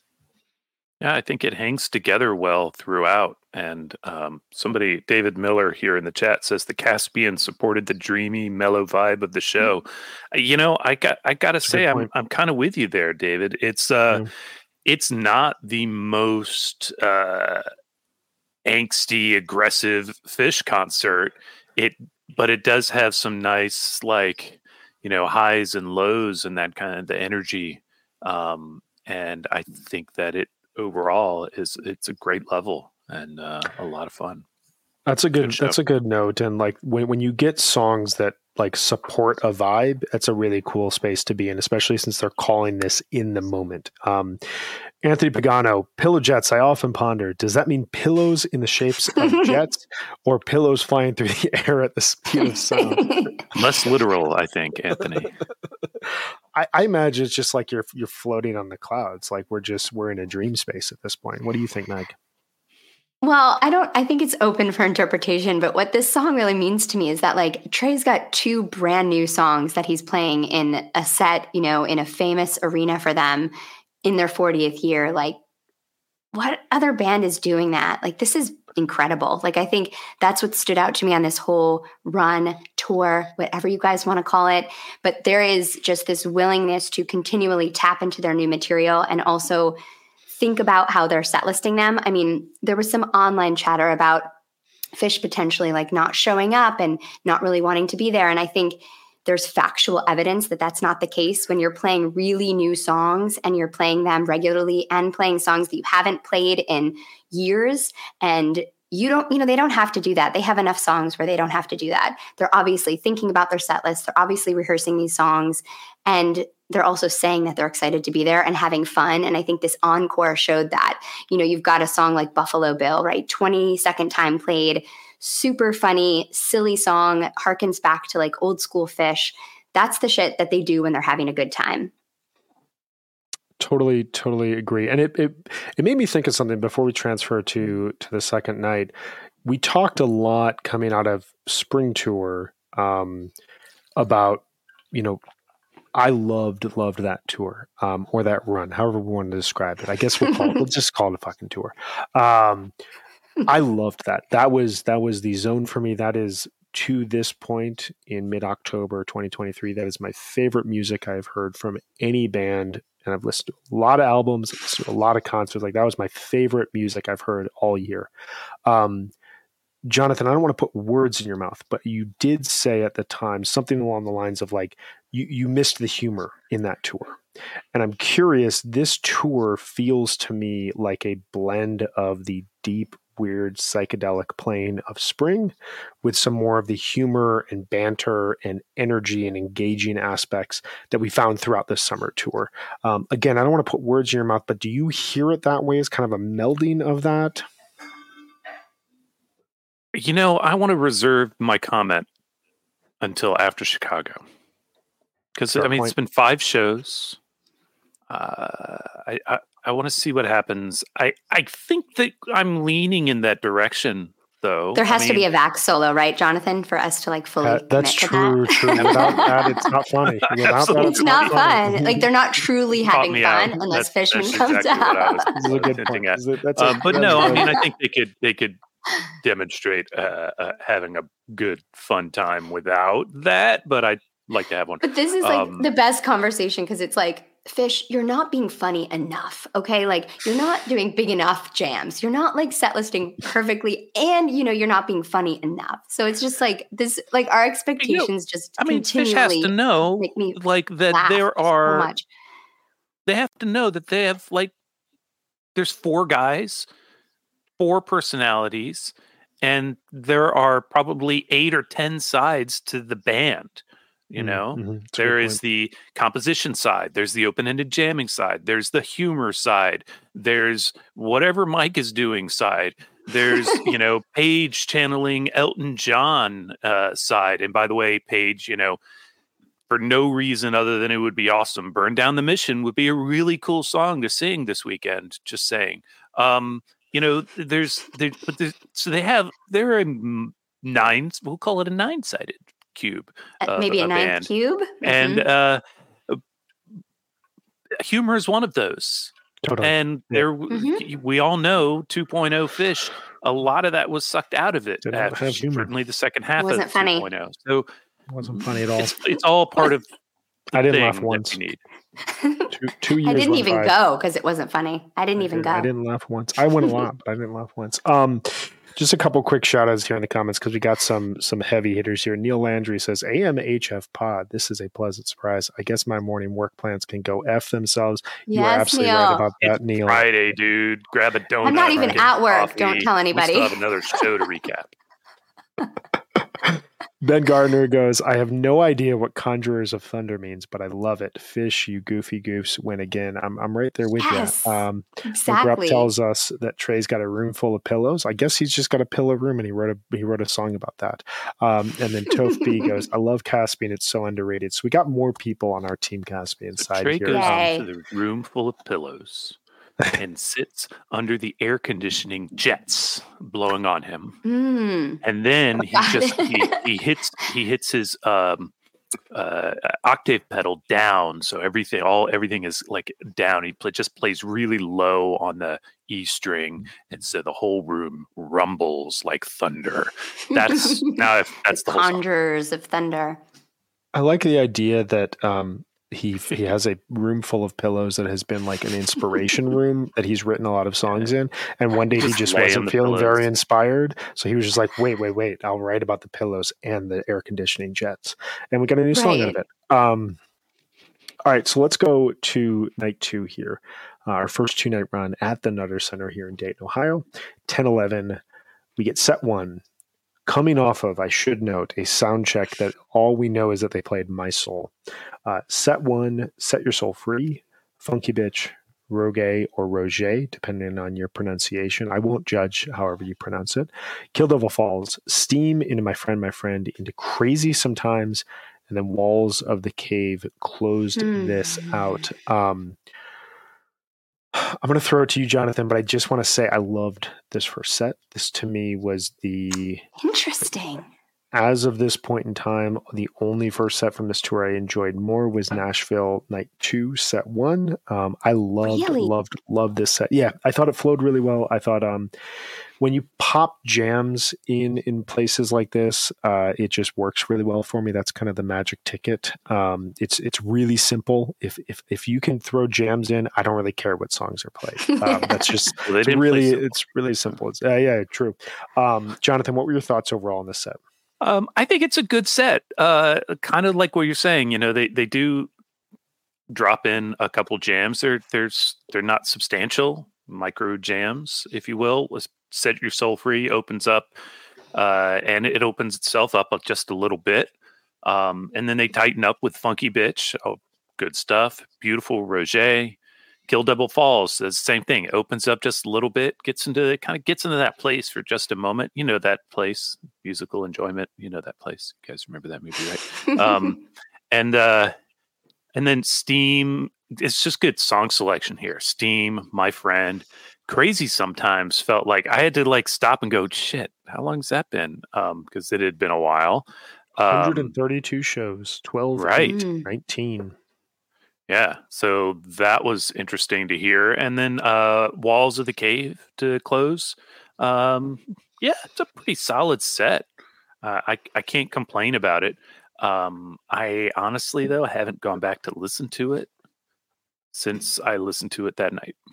Yeah, I think it hangs together well throughout. And um, somebody, David Miller here in the chat, says the Caspian supported the dreamy, mellow vibe of the show. Mm-hmm. You know, I got I got to say, I'm I'm kind of with you there, David. It's uh, mm-hmm. it's not the most uh, angsty, aggressive Fish concert. It, but it does have some nice, like, you know, highs and lows and that kind of the energy. Um, and I think that it overall is it's a great level and uh, a lot of fun. That's a good, good that's a good note. And like when when you get songs that like support a vibe, that's a really cool space to be in, especially since they're calling this in the moment. Um, Anthony Pagano, Pillow Jets, I often ponder, does that mean pillows in the shapes of jets or pillows flying through the air at the speed of sound? Less literal, I think, Anthony. I, I imagine it's just like you're you're floating on the clouds. Like we're just, we're in a dream space at this point. What do you think, Meg? Well, I don't, I think it's open for interpretation, but what this song really means to me is that like Trey's got two brand new songs that he's playing in a set, you know, in a famous arena for them in their fortieth year. Like what other band is doing that? Like this is incredible. Like I think that's what stood out to me on this whole run, tour, whatever you guys want to call it. But there is just this willingness to continually tap into their new material and also think about how they're set listing them. I mean, there was some online chatter about Fish potentially like not showing up and not really wanting to be there. And I think there's factual evidence that that's not the case when you're playing really new songs and you're playing them regularly and playing songs that you haven't played in years. And you don't, you know, they don't have to do that. They have enough songs where they don't have to do that. They're obviously thinking about their set list. They're obviously rehearsing these songs, and they're also saying that they're excited to be there and having fun. And I think this encore showed that. You know, you've got a song like Buffalo Bill, right? twenty-second time played, super funny, silly song, harkens back to like old school Fish. That's the shit that they do when they're having a good time. Totally, totally agree. And it, it it made me think of something before we transfer to to the second night. We talked a lot coming out of Spring Tour um, about, you know, I loved, loved that tour um, or that run, however we want to describe it. I guess we'll call it, we'll just call it a fucking tour. Um, I loved that. That was, that was the zone for me. That is, to this point in mid-October twenty twenty-three, that is my favorite music I've heard from any band. And I've listened to a lot of albums, I've listened to a lot of concerts. Like that was my favorite music I've heard all year. Um, Jonathan, I don't want to put words in your mouth, but you did say at the time something along the lines of like, you, you missed the humor in that tour. And I'm curious, this tour feels to me like a blend of the deep, weird psychedelic plane of spring with some more of the humor and banter and energy and engaging aspects that we found throughout this summer tour. Um, again, I don't want to put words in your mouth, but do you hear it that way as kind of a melding of that? You know, I want to reserve my comment until after Chicago. Because, I mean, point. It's been five shows. Uh, I, I, I want to see what happens. I, I think that I'm leaning in that direction, though. There has I to mean, be a Vax solo, right, Jonathan, for us to like fully that, that's commit true, to that? True. Without that, it's not funny. Without that, it's not fun. fun. Like they're not truly having fun out. unless that's, Fishman that's comes exactly out. What I was, this is a good point. At. It, that's uh, a, but that's no, a, I mean, I think they could they could demonstrate uh, uh, having a good, fun time without that. But I'd like to have one. But this is like um, the best conversation because it's like, Fish, you're not being funny enough, okay? Like, you're not doing big enough jams. You're not, like, set listing perfectly, and, you know, you're not being funny enough. So it's just, like, this, like, our expectations you know, just I mean, continually Fish has to know, make me like, that there are, so much. They have to know that they have, like, there's four guys, four personalities, and there are probably eight or ten sides to the band. You know, mm-hmm. there is the composition side. There's the open-ended jamming side. There's the humor side. There's whatever Mike is doing side. There's, you know, Paige channeling Elton John uh, side. And by the way, Paige, you know, for no reason other than it would be awesome. Burn Down the Mission would be a really cool song to sing this weekend. Just saying. Um, you know, there's, there, but there's, so they have, they're a nine, we'll call it a nine-sided cube, uh, maybe a, a ninth band. cube, mm-hmm. and uh, humor is one of those. Totally. And yeah. there, mm-hmm. we all know two point oh Fish. A lot of that was sucked out of it. After, certainly the second half wasn't of funny. two point oh. So it wasn't funny at all. It's, it's all part of. The I didn't thing laugh once. Need. two, two years. I didn't even by. go because it wasn't funny. I didn't I even did, go. I didn't laugh once. I went a lot, but I didn't laugh once. Um. Just a couple quick shout outs here in the comments because we got some some heavy hitters here. Neil Landry says, A M H F pod. This is a pleasant surprise. I guess my morning work plans can go F themselves. Yes, you are absolutely Neil. right about that, it's Neil. Friday, dude. Grab a donut. I'm not even at work. Coffee. Don't tell anybody. We still have another show to recap. Ben Gardner goes, I have no idea what Conjurers of Thunder means, but I love it. Fish, you goofy goofs, win again. I'm I'm right there with yes, you. Um, exactly. McGrupp tells us that Trey's got a room full of pillows. I guess he's just got a pillow room, and he wrote a he wrote a song about that. Um, and then Toph B goes, I love Caspian. It's so underrated. So we got more people on our Team Caspian so side Trey here. goes Yay. into the room full of pillows and sits under the air conditioning jets blowing on him. Mm. And then he just he, he hits he hits his um uh octave pedal down, so everything all everything is like down. He play, just plays really low on the E string, and so the whole room rumbles like thunder. That's now if that's the, the whole Conjurers of Thunder. I like the idea that um He he has a room full of pillows that has been like an inspiration room that he's written a lot of songs in. And one day Just he just lay wasn't on the feeling pillows. very inspired. So he was just like, wait, wait, wait. I'll write about the pillows and the air conditioning jets. And we got a new song out of Right. it. Um, all right, so let's go to night two here. Uh, our first two night run at the Nutter Center here in Dayton, Ohio. ten eleven. We get set one. Coming off of, I should note, a sound check that all we know is that they played My Soul. Uh, set one, Set Your Soul Free, Funky Bitch, Rogue or Roger, depending on your pronunciation. I won't judge however you pronounce it. Kill Devil Falls, Steam, Into My Friend, My Friend, Into Crazy Sometimes, and then Walls of the Cave closed Hmm. this out. Um, I'm going to throw it to you, Jonathan, but I just want to say I loved this first set. This to me was the, Interesting. as of this point in time, the only first set from this tour I enjoyed more was Nashville Night two, set one. Um, I loved, Really? loved, loved this set. Yeah, I thought it flowed really well. I thought um, when you pop jams in in places like this, uh, it just works really well for me. That's kind of the magic ticket. Um, it's it's really simple. If if if you can throw jams in, I don't really care what songs are played. Um, that's just Well, they it's didn't play really simple. it's really simple. It's, uh, yeah, true. Um, Jonathan, what were your thoughts overall on this set? Um, I think it's a good set. Uh, kind of like what you're saying. You know, they they do drop in a couple jams. They're there's they're not substantial. micro jams, if you will. Set Your Soul Free opens up, uh, and it opens itself up just a little bit. Um, and then they tighten up with Funky Bitch. Oh, good stuff. Beautiful Roger. Kill Devil Falls does the same thing. It opens up just a little bit, gets into it, kind of gets into that place for just a moment. You know that place, musical enjoyment. You know that place. You guys remember that movie, right? um, and uh, and then Steam. It's just good song selection here. Steam, My Friend. Crazy sometimes felt like I had to like stop and go, shit, how long's that been? Um, because it had been a while. Um, one hundred thirty-two shows, twelve, right. eight, nineteen. Yeah, so that was interesting to hear. And then uh, Walls of the Cave to close. Um, yeah, it's a pretty solid set. Uh, I, I can't complain about it. Um, I honestly, though, haven't gone back to listen to it since I listened to it that night.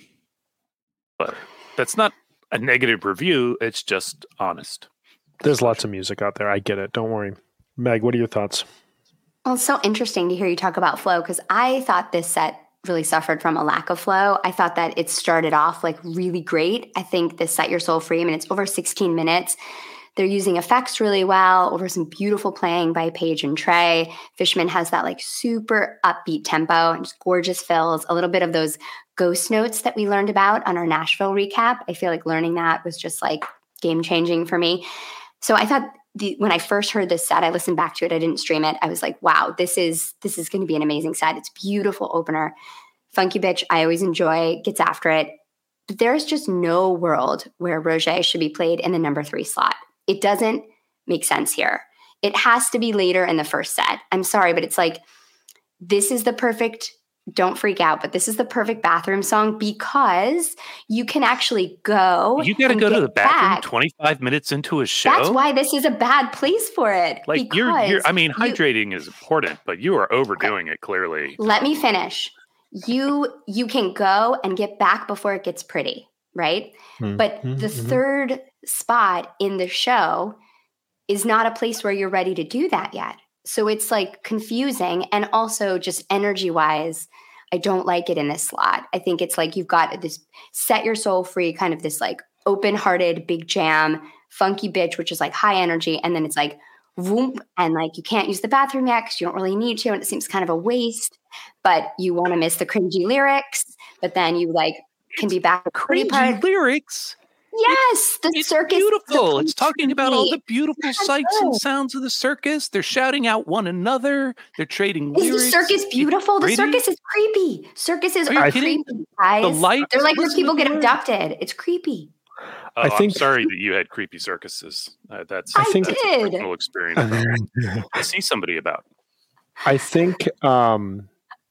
But that's not a negative review. It's just honest. There's lots of music out there. I get it. Don't worry. Meg, what are your thoughts? Well, it's so interesting to hear you talk about flow because I thought this set really suffered from a lack of flow. I thought that it started off like really great. I think this Set Your Soul Free, I mean, it's over sixteen minutes. They're using effects really well over some beautiful playing by Paige and Trey. Fishman has that like super upbeat tempo and just gorgeous fills, a little bit of those ghost notes that we learned about on our Nashville recap. I feel like learning that was just like game changing for me. So I thought the, when I first heard this set, I listened back to it. I didn't stream it. I was like, wow, this is, this is going to be an amazing set. It's beautiful opener. Funky Bitch, I always enjoy, gets after it. But there's just no world where Roger should be played in the number three slot. It doesn't make sense here. It has to be later in the first set. I'm sorry, but it's like, this is the perfect, don't freak out, but this is the perfect bathroom song because you can actually go. You got to go to the bathroom back. twenty-five minutes into a show. That's why this is a bad place for it. Like you're, you're, I mean, hydrating you, is important, but you are overdoing okay. it clearly. Let me finish. You, you can go and get back before it gets pretty, right? Mm-hmm. But the mm-hmm. third spot in the show is not a place where you're ready to do that yet. So it's like confusing. And also just energy wise, I don't like it in this slot. I think it's like you've got this Set Your Soul Free, kind of this like open hearted big jam, Funky Bitch, which is like high energy. And then it's like, whoop, and like you can't use the bathroom yet because you don't really need to. And it seems kind of a waste, but you want to miss the cringy lyrics. But then you like can be back at cringy part. lyrics. Yes, the it's circus. Beautiful. It's talking about all the beautiful sights and sounds of the circus. They're shouting out one another. They're trading is lyrics. Is the circus beautiful? The circus is creepy. Circuses are, are creepy, guys. The lights, They're like where people get abducted. It's creepy. Oh, I think, I'm sorry that you had creepy circuses. Uh, that's, I that's did. a personal experience. I see somebody about. I think um,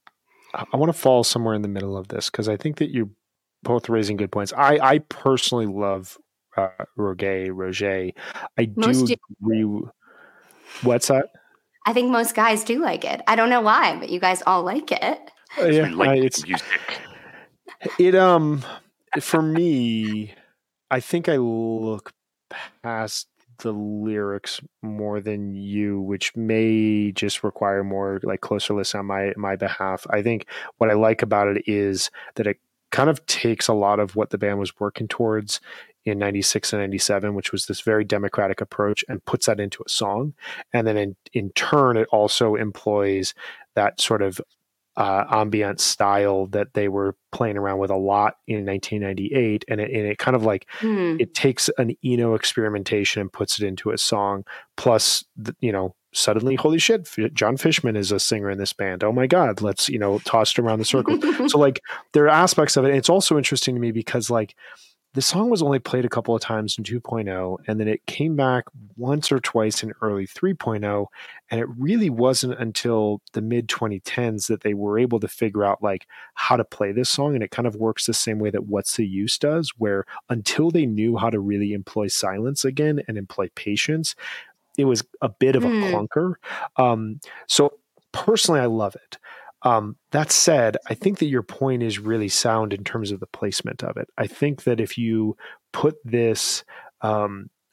I want to fall somewhere in the middle of this because I think that you both raising good points. I, I personally love uh, Roger. Roger. I most do agree. Do. What's that? I think most guys do like it. I don't know why, but you guys all like it. Uh, yeah, like I, it's music. It um for me. I think I look past the lyrics more than you, which may just require more like closer listen on my my behalf. I think what I like about it is that it kind of takes a lot of what the band was working towards in ninety-six and ninety-seven, which was this very democratic approach, and puts that into a song. And then in, in turn, it also employs that sort of uh, ambient style that they were playing around with a lot in nineteen ninety-eight. And it, and it kind of like, mm. it takes an Eno experimentation and puts it into a song. Plus, the, you know, suddenly, holy shit, John Fishman is a singer in this band. Oh my God, let's, you know, toss it around the circle. So like there are aspects of it. And it's also interesting to me because like the song was only played a couple of times in two point oh, and then it came back once or twice in early three point oh. And it really wasn't until the mid twenty tens that they were able to figure out like how to play this song. And it kind of works the same way that What's the Use does, where until they knew how to really employ silence again and employ patience, it was a bit of a mm. clunker. Um, so personally, I love it. Um, that said, I think that your point is really sound in terms of the placement of it. I think that if you put this um,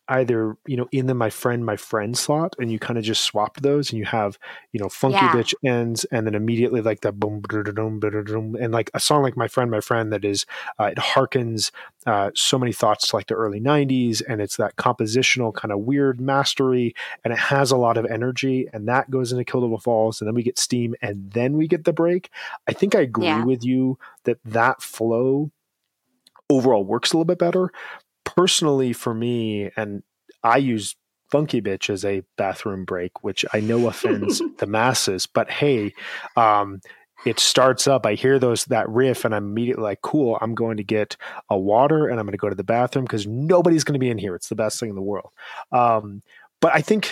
either, you know, in the my friend, my friend slot, and you kind of just swapped those and you have, you know, Funky Yeah. Bitch ends and then immediately like that boom, ba-da-dum, ba-da-dum, and like a song like My Friend, My Friend that is, uh, it harkens uh, so many thoughts to like the early nineties, and it's that compositional kind of weird mastery, and it has a lot of energy, and that goes into Kill Devil Falls, and then we get Steam, and then we get the break. I think I agree Yeah. with you that that flow overall works a little bit better. Personally, for me, and I use Funky Bitch as a bathroom break, which I know offends the masses, but hey, um, it starts up. I hear those that riff, and I'm immediately like, "Cool! I'm going to get a water, and I'm going to go to the bathroom because nobody's going to be in here. It's the best thing in the world." Um, but I think,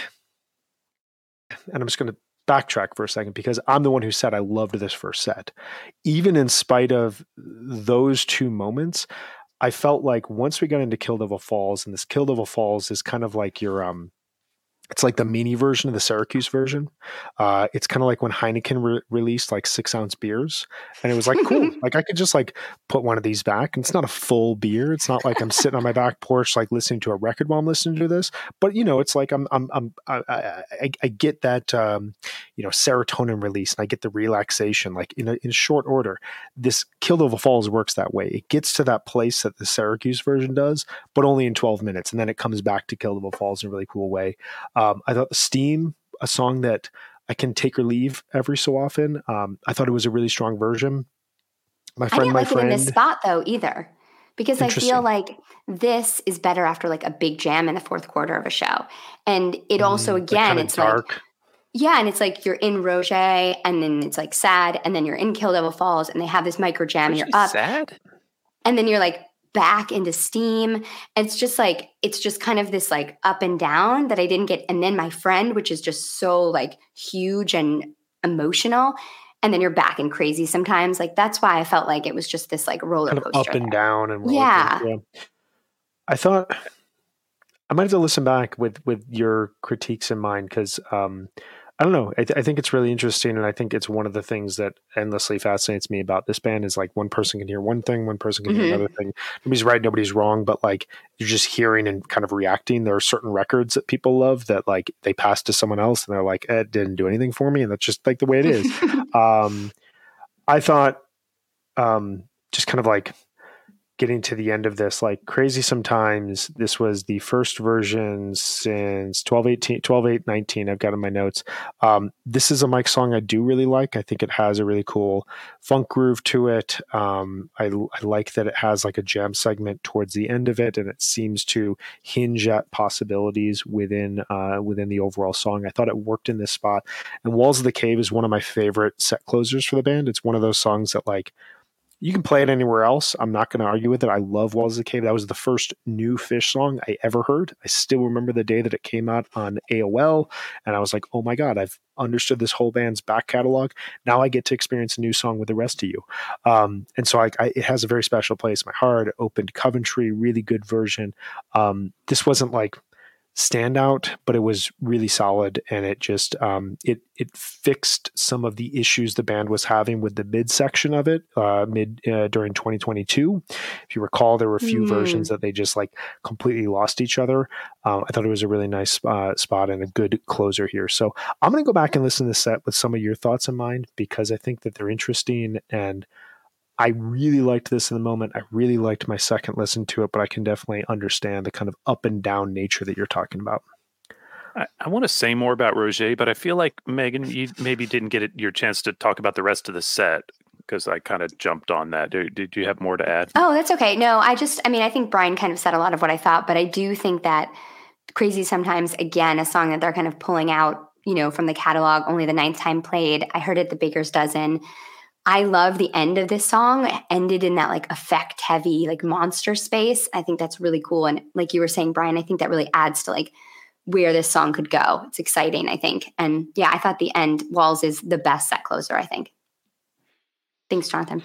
and I'm just going to backtrack for a second because I'm the one who said I loved this first set, even in spite of those two moments. I felt like once we got into Kill Devil Falls, and this Kill Devil Falls is kind of like your, um, it's like the mini version of the Syracuse version. Uh, it's kind of like when Heineken re- released like six ounce beers, and it was like, cool. Like I could just like put one of these back, and it's not a full beer. It's not like I'm sitting on my back porch, like listening to a record while I'm listening to this, but you know, it's like I'm, I'm, I'm I, I, I get that, um, you know, serotonin release, and I get the relaxation, like in a, in short order. This Kill Devil Falls works that way. It gets to that place that the Syracuse version does, but only in twelve minutes. And then it comes back to Kill Devil Falls in a really cool way. Um, I thought the Steam, a song that I can take or leave every so often. Um, I thought it was a really strong version. My friend, I didn't my like friend. it in this spot though either, because I feel Interesting. like this is better after like a big jam in the fourth quarter of a show, and it also Mm, like again kinda it's dark. like yeah, and it's like you're in Roger, and then it's like sad, and then you're in Kill Devil Falls, and they have this micro jam, and you're up, sad. and then you're like back into Steam. It's just like it's just kind of this like up and down that I didn't get. And then My Friend, which is just so like huge and emotional, and then you're back and Crazy sometimes. Like that's why I felt like it was just this like roller kind of coaster. up and there. down and roller Yeah. coaster, yeah. I thought I might have to listen back with with your critiques in mind because um, I don't know. I, th- I think it's really interesting, and I think it's one of the things that endlessly fascinates me about this band is like one person can hear one thing, one person can Mhm. hear another thing. Nobody's right, nobody's wrong, but like you're just hearing and kind of reacting. There are certain records that people love that like they pass to someone else, and they're like, eh, "It didn't do anything for me," and that's just like the way it is. um, I thought, um, just kind of like getting to the end of this, like Crazy Sometimes, this was the first version since twelve eighteen, twelve eight nineteen. I've got in my notes. Um, this is a Mike song I do really like. I think it has a really cool funk groove to it. Um, I, I like that it has like a jam segment towards the end of it, and it seems to hinge at possibilities within uh, within the overall song. I thought it worked in this spot. And Walls of the Cave is one of my favorite set closers for the band. It's one of those songs that like you can play it anywhere else. I'm not going to argue with it. I love Walls of the Cave. That was the first new Fish song I ever heard. I still remember the day that it came out on A O L, and I was like, oh my God, I've understood this whole band's back catalog. Now I get to experience a new song with the rest of you. Um, and so I, I, it has a very special place in my heart. It opened Coventry, really good version. Um, this wasn't like standout, but it was really solid, and it just um, it it fixed some of the issues the band was having with the mid section of it uh, mid uh, during twenty twenty-two. If you recall, there were a few Mm. versions that they just like completely lost each other. Um, I thought it was a really nice uh, spot and a good closer here. So I'm going to go back and listen to the set with some of your thoughts in mind because I think that they're interesting, and I really liked this in the moment. I really liked my second listen to it, but I can definitely understand the kind of up and down nature that you're talking about. I, I want to say more about Roger, but I feel like, Megan, you maybe didn't get it, your chance to talk about the rest of the set because I kind of jumped on that. Did, did you have more to add? Oh, that's okay. No, I just, I mean, I think Brian kind of said a lot of what I thought, but I do think that Crazy Sometimes, again, a song that they're kind of pulling out, you know, from the catalog, only the ninth time played. I heard it at the Baker's Dozen. I love the end of this song. It ended in that like effect heavy, like monster space. I think that's really cool. And like you were saying, Brian, I think that really adds to like where this song could go. It's exciting, I think. And yeah, I thought the end, Walls is the best set closer, I think. Thanks, Jonathan.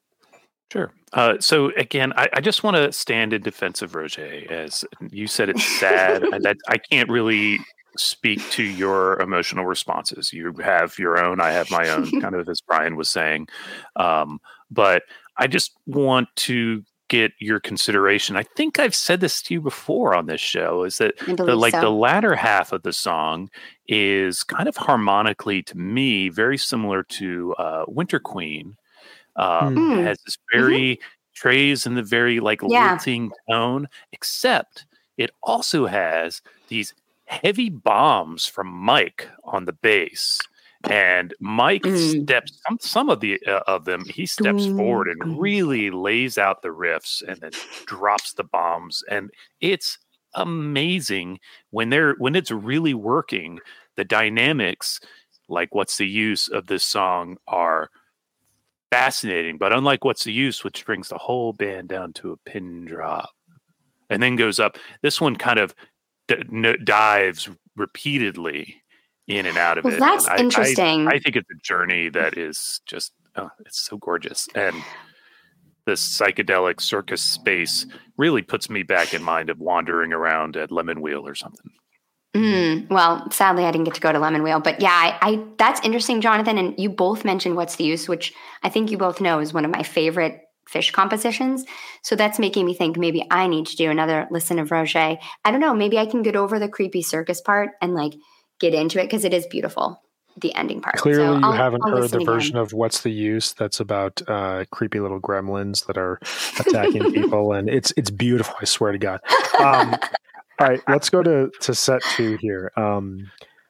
Sure. Uh, so again, I, I just want to stand in defense of Roger. As you said, it's sad. and that I can't really speak to your emotional responses. You have your own, I have my own, kind of as Brian was saying. Um, but I just want to get your consideration. I think I've said this to you before on this show, is that the like so. the latter half of the song is kind of harmonically, to me, very similar to uh, Winter Queen. Um, Mm. It has this very Mm-hmm. Trey's in the very like Yeah. lilting tone, except it also has these heavy bombs from Mike on the bass. And Mike Mm. steps some some of the uh, of them. He steps Doom. forward and really lays out the riffs, and then drops the bombs. And it's amazing when they're when it's really working. The dynamics, like What's the Use of this song, are fascinating. But unlike What's the Use, which brings the whole band down to a pin drop, and then goes up, this one kind of d- n- dives repeatedly in and out of Well, it. that's And I- interesting. I, I think it's a journey that is just, oh, it's so gorgeous. And this psychedelic circus space really puts me back in mind of wandering around at Lemon Wheel or something. Mm, well, sadly, I didn't get to go to Lemon Wheel, but yeah, I, I that's interesting, Jonathan. And you both mentioned What's the Use, which I think you both know is one of my favorite Fish compositions. So that's making me think maybe I need to do another listen of Roger. I don't know. Maybe I can get over the creepy circus part and like get into it, because it is beautiful, the ending part. Clearly, so you I'll, haven't I'll heard listen the again. version of What's the Use that's about uh, creepy little gremlins that are attacking people, and it's it's beautiful. I swear to God. Um, all right, let's go to to set two here. Um,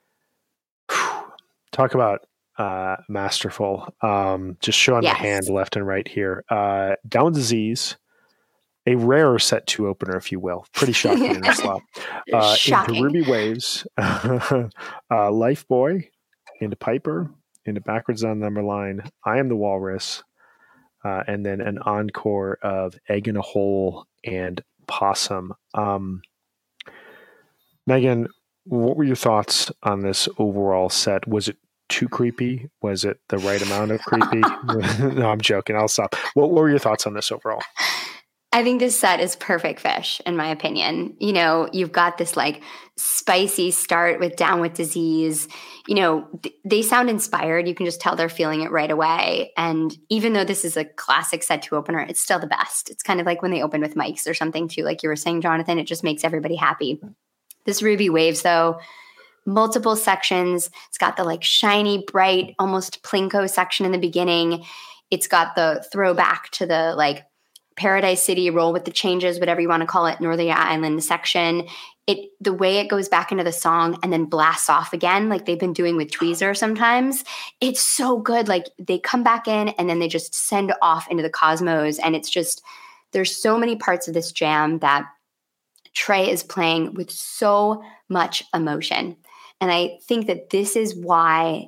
talk about uh, masterful. Um, just showing Yes. my hand left and right here. Uh, Down Disease. A rare set two opener, if you will. Pretty shocking in the slot. Uh, Shocking. Into Ruby Waves, uh, Life Boy, into Piper, into Backwards on Number Line, I Am the Walrus, uh, and then an encore of Egg in a Hole and Possum. Um, Megan, what were your thoughts on this overall set? Was it too creepy? Was it the right amount of creepy? No, I'm joking. I'll stop. What, what were your thoughts on this overall? I think this set is perfect Fish, in my opinion. You know, you've got this like spicy start with Down with Disease. You know, th- they sound inspired. You can just tell they're feeling it right away. And even though this is a classic set two opener, it's still the best. It's kind of like when they open with Mike's or something too, like you were saying, Jonathan. It just makes everybody happy. This Ruby Waves, though, multiple sections. It's got the like shiny, bright, almost Plinko section in the beginning. It's got the throwback to the like Paradise City, Roll with the Changes, whatever you want to call it, Northern Island section. It the way it goes back into the song and then blasts off again, like they've been doing with Tweezer sometimes. It's so good. Like they come back in and then they just send off into the cosmos. And it's just, there's so many parts of this jam that Trey is playing with so much emotion. And I think that this is why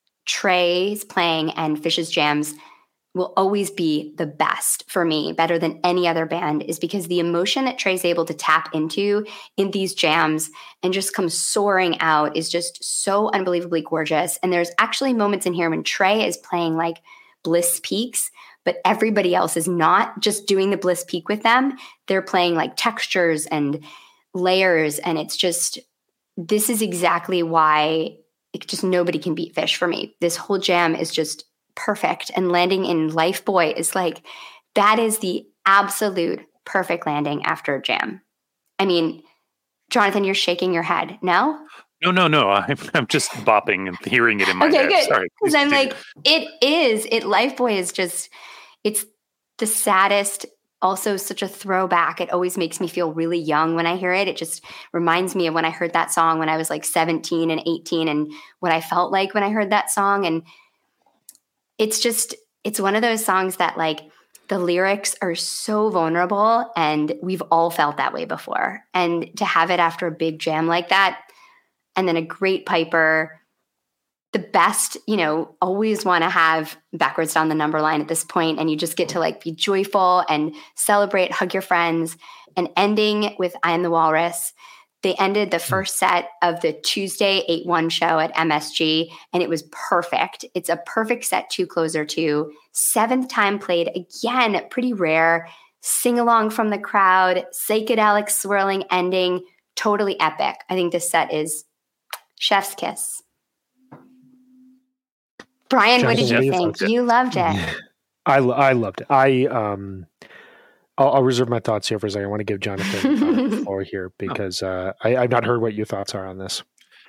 Trey's playing and Fish's jams will always be the best for me, better than any other band, is because the emotion that Trey's able to tap into in these jams and just come soaring out is just so unbelievably gorgeous. And there's actually moments in here when Trey is playing like Bliss Peaks, but everybody else is not just doing the Bliss Peak with them. They're playing like textures and layers. And it's just, this is exactly why it just nobody can beat Fish for me. This whole jam is just perfect. And landing in Life Boy is like, that is the absolute perfect landing after a jam. I mean, Jonathan, you're shaking your head. No? No, no, no. I'm, I'm just bopping and hearing it in my Okay, head. good. Sorry. Because I'm Continue. like, it is. It Life Boy is just, it's the saddest, also such a throwback. It always makes me feel really young when I hear it. It just reminds me of when I heard that song when I was like seventeen and eighteen and what I felt like when I heard that song. And it's just, it's one of those songs that like the lyrics are so vulnerable and we've all felt that way before. And to have it after a big jam like that, and then a great Piper, the best, you know, always want to have Backwards Down the Number Line at this point, and you just get to like be joyful and celebrate, hug your friends, and ending with I Am the Walrus. They ended the first set of the Tuesday eight one show at M S G, and it was perfect. It's a perfect set two closer to seventh time played, again, pretty rare, sing along from the crowd, psychedelic swirling ending, totally epic. I think this set is chef's kiss. Brian, what did Jonathan, you what are your think? thoughts? You loved it. I, I loved it. I um I'll, I'll reserve my thoughts here for a second. I want to give Jonathan uh, the floor here because uh, I, I've not heard what your thoughts are on this.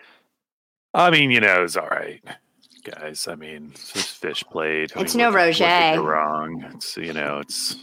I mean, you know, it's all right, guys. I mean, this Fish played. I It's mean, no what could- what could Roger. go wrong. It's you know, it's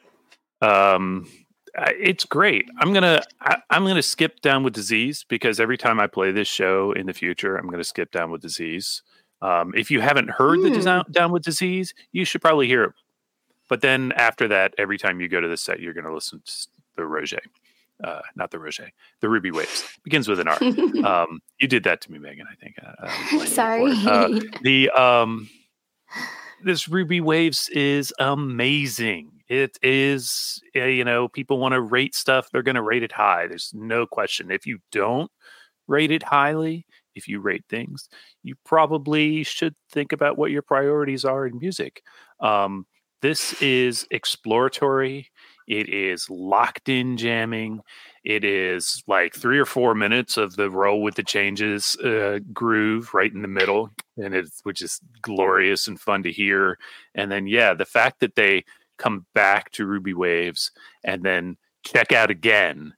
um, I- it's great. I'm gonna I, I'm gonna skip Down with Disease because every time I play this show in the future, I'm gonna skip Down with Disease. Um, if you haven't heard the Hmm. Down, Down with Disease, you should probably hear it. But then after that, every time you go to the set, you're gonna listen to the Roger. Uh, not the Roger, the Ruby Waves. Begins with an R. Um, you did that to me, Megan. I think. Uh, I blame you for Sorry. it. Uh, the um, this Ruby Waves is amazing. It is, uh, you know, people want to rate stuff. They're going to rate it high. There's no question. If you don't rate it highly, if you rate things, you probably should think about what your priorities are in music. Um, this is exploratory. It is locked in jamming. It is like three or four minutes of the roll with the changes uh, groove right in the middle, and it's which is glorious and fun to hear. And then yeah, the fact that they come back to Ruby Waves and then check out again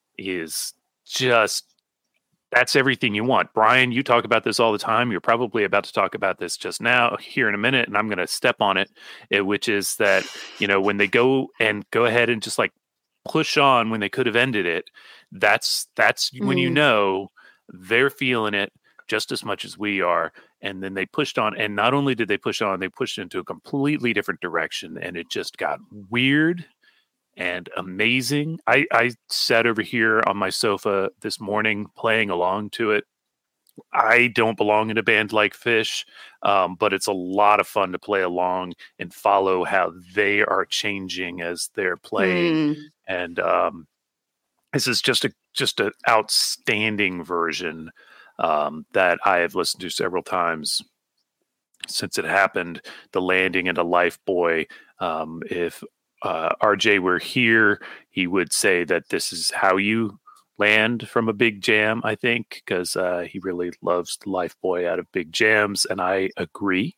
is just that's everything you want. Brian, you talk about this all the time. You're probably about to talk about this just now here in a minute, and I'm going to step on it, it, which is that, you know, when they go and go ahead and just like push on when they could have ended it, that's that's mm. when you know they're feeling it just as much as we are. And then they pushed on, and not only did they push on, they pushed into a completely different direction, and it just got weird and amazing. I, I sat over here on my sofa this morning playing along to it. I don't belong in a band like Fish, um, but it's a lot of fun to play along and follow how they are changing as they're playing. Mm. And um, this is just a just an outstanding version um, that I have listened to several times since it happened. The landing into Life Boy. Um, if Uh, R J were here, he would say that this is how you land from a big jam, I think, because uh, he really loves the Life Boy out of big jams, and I agree.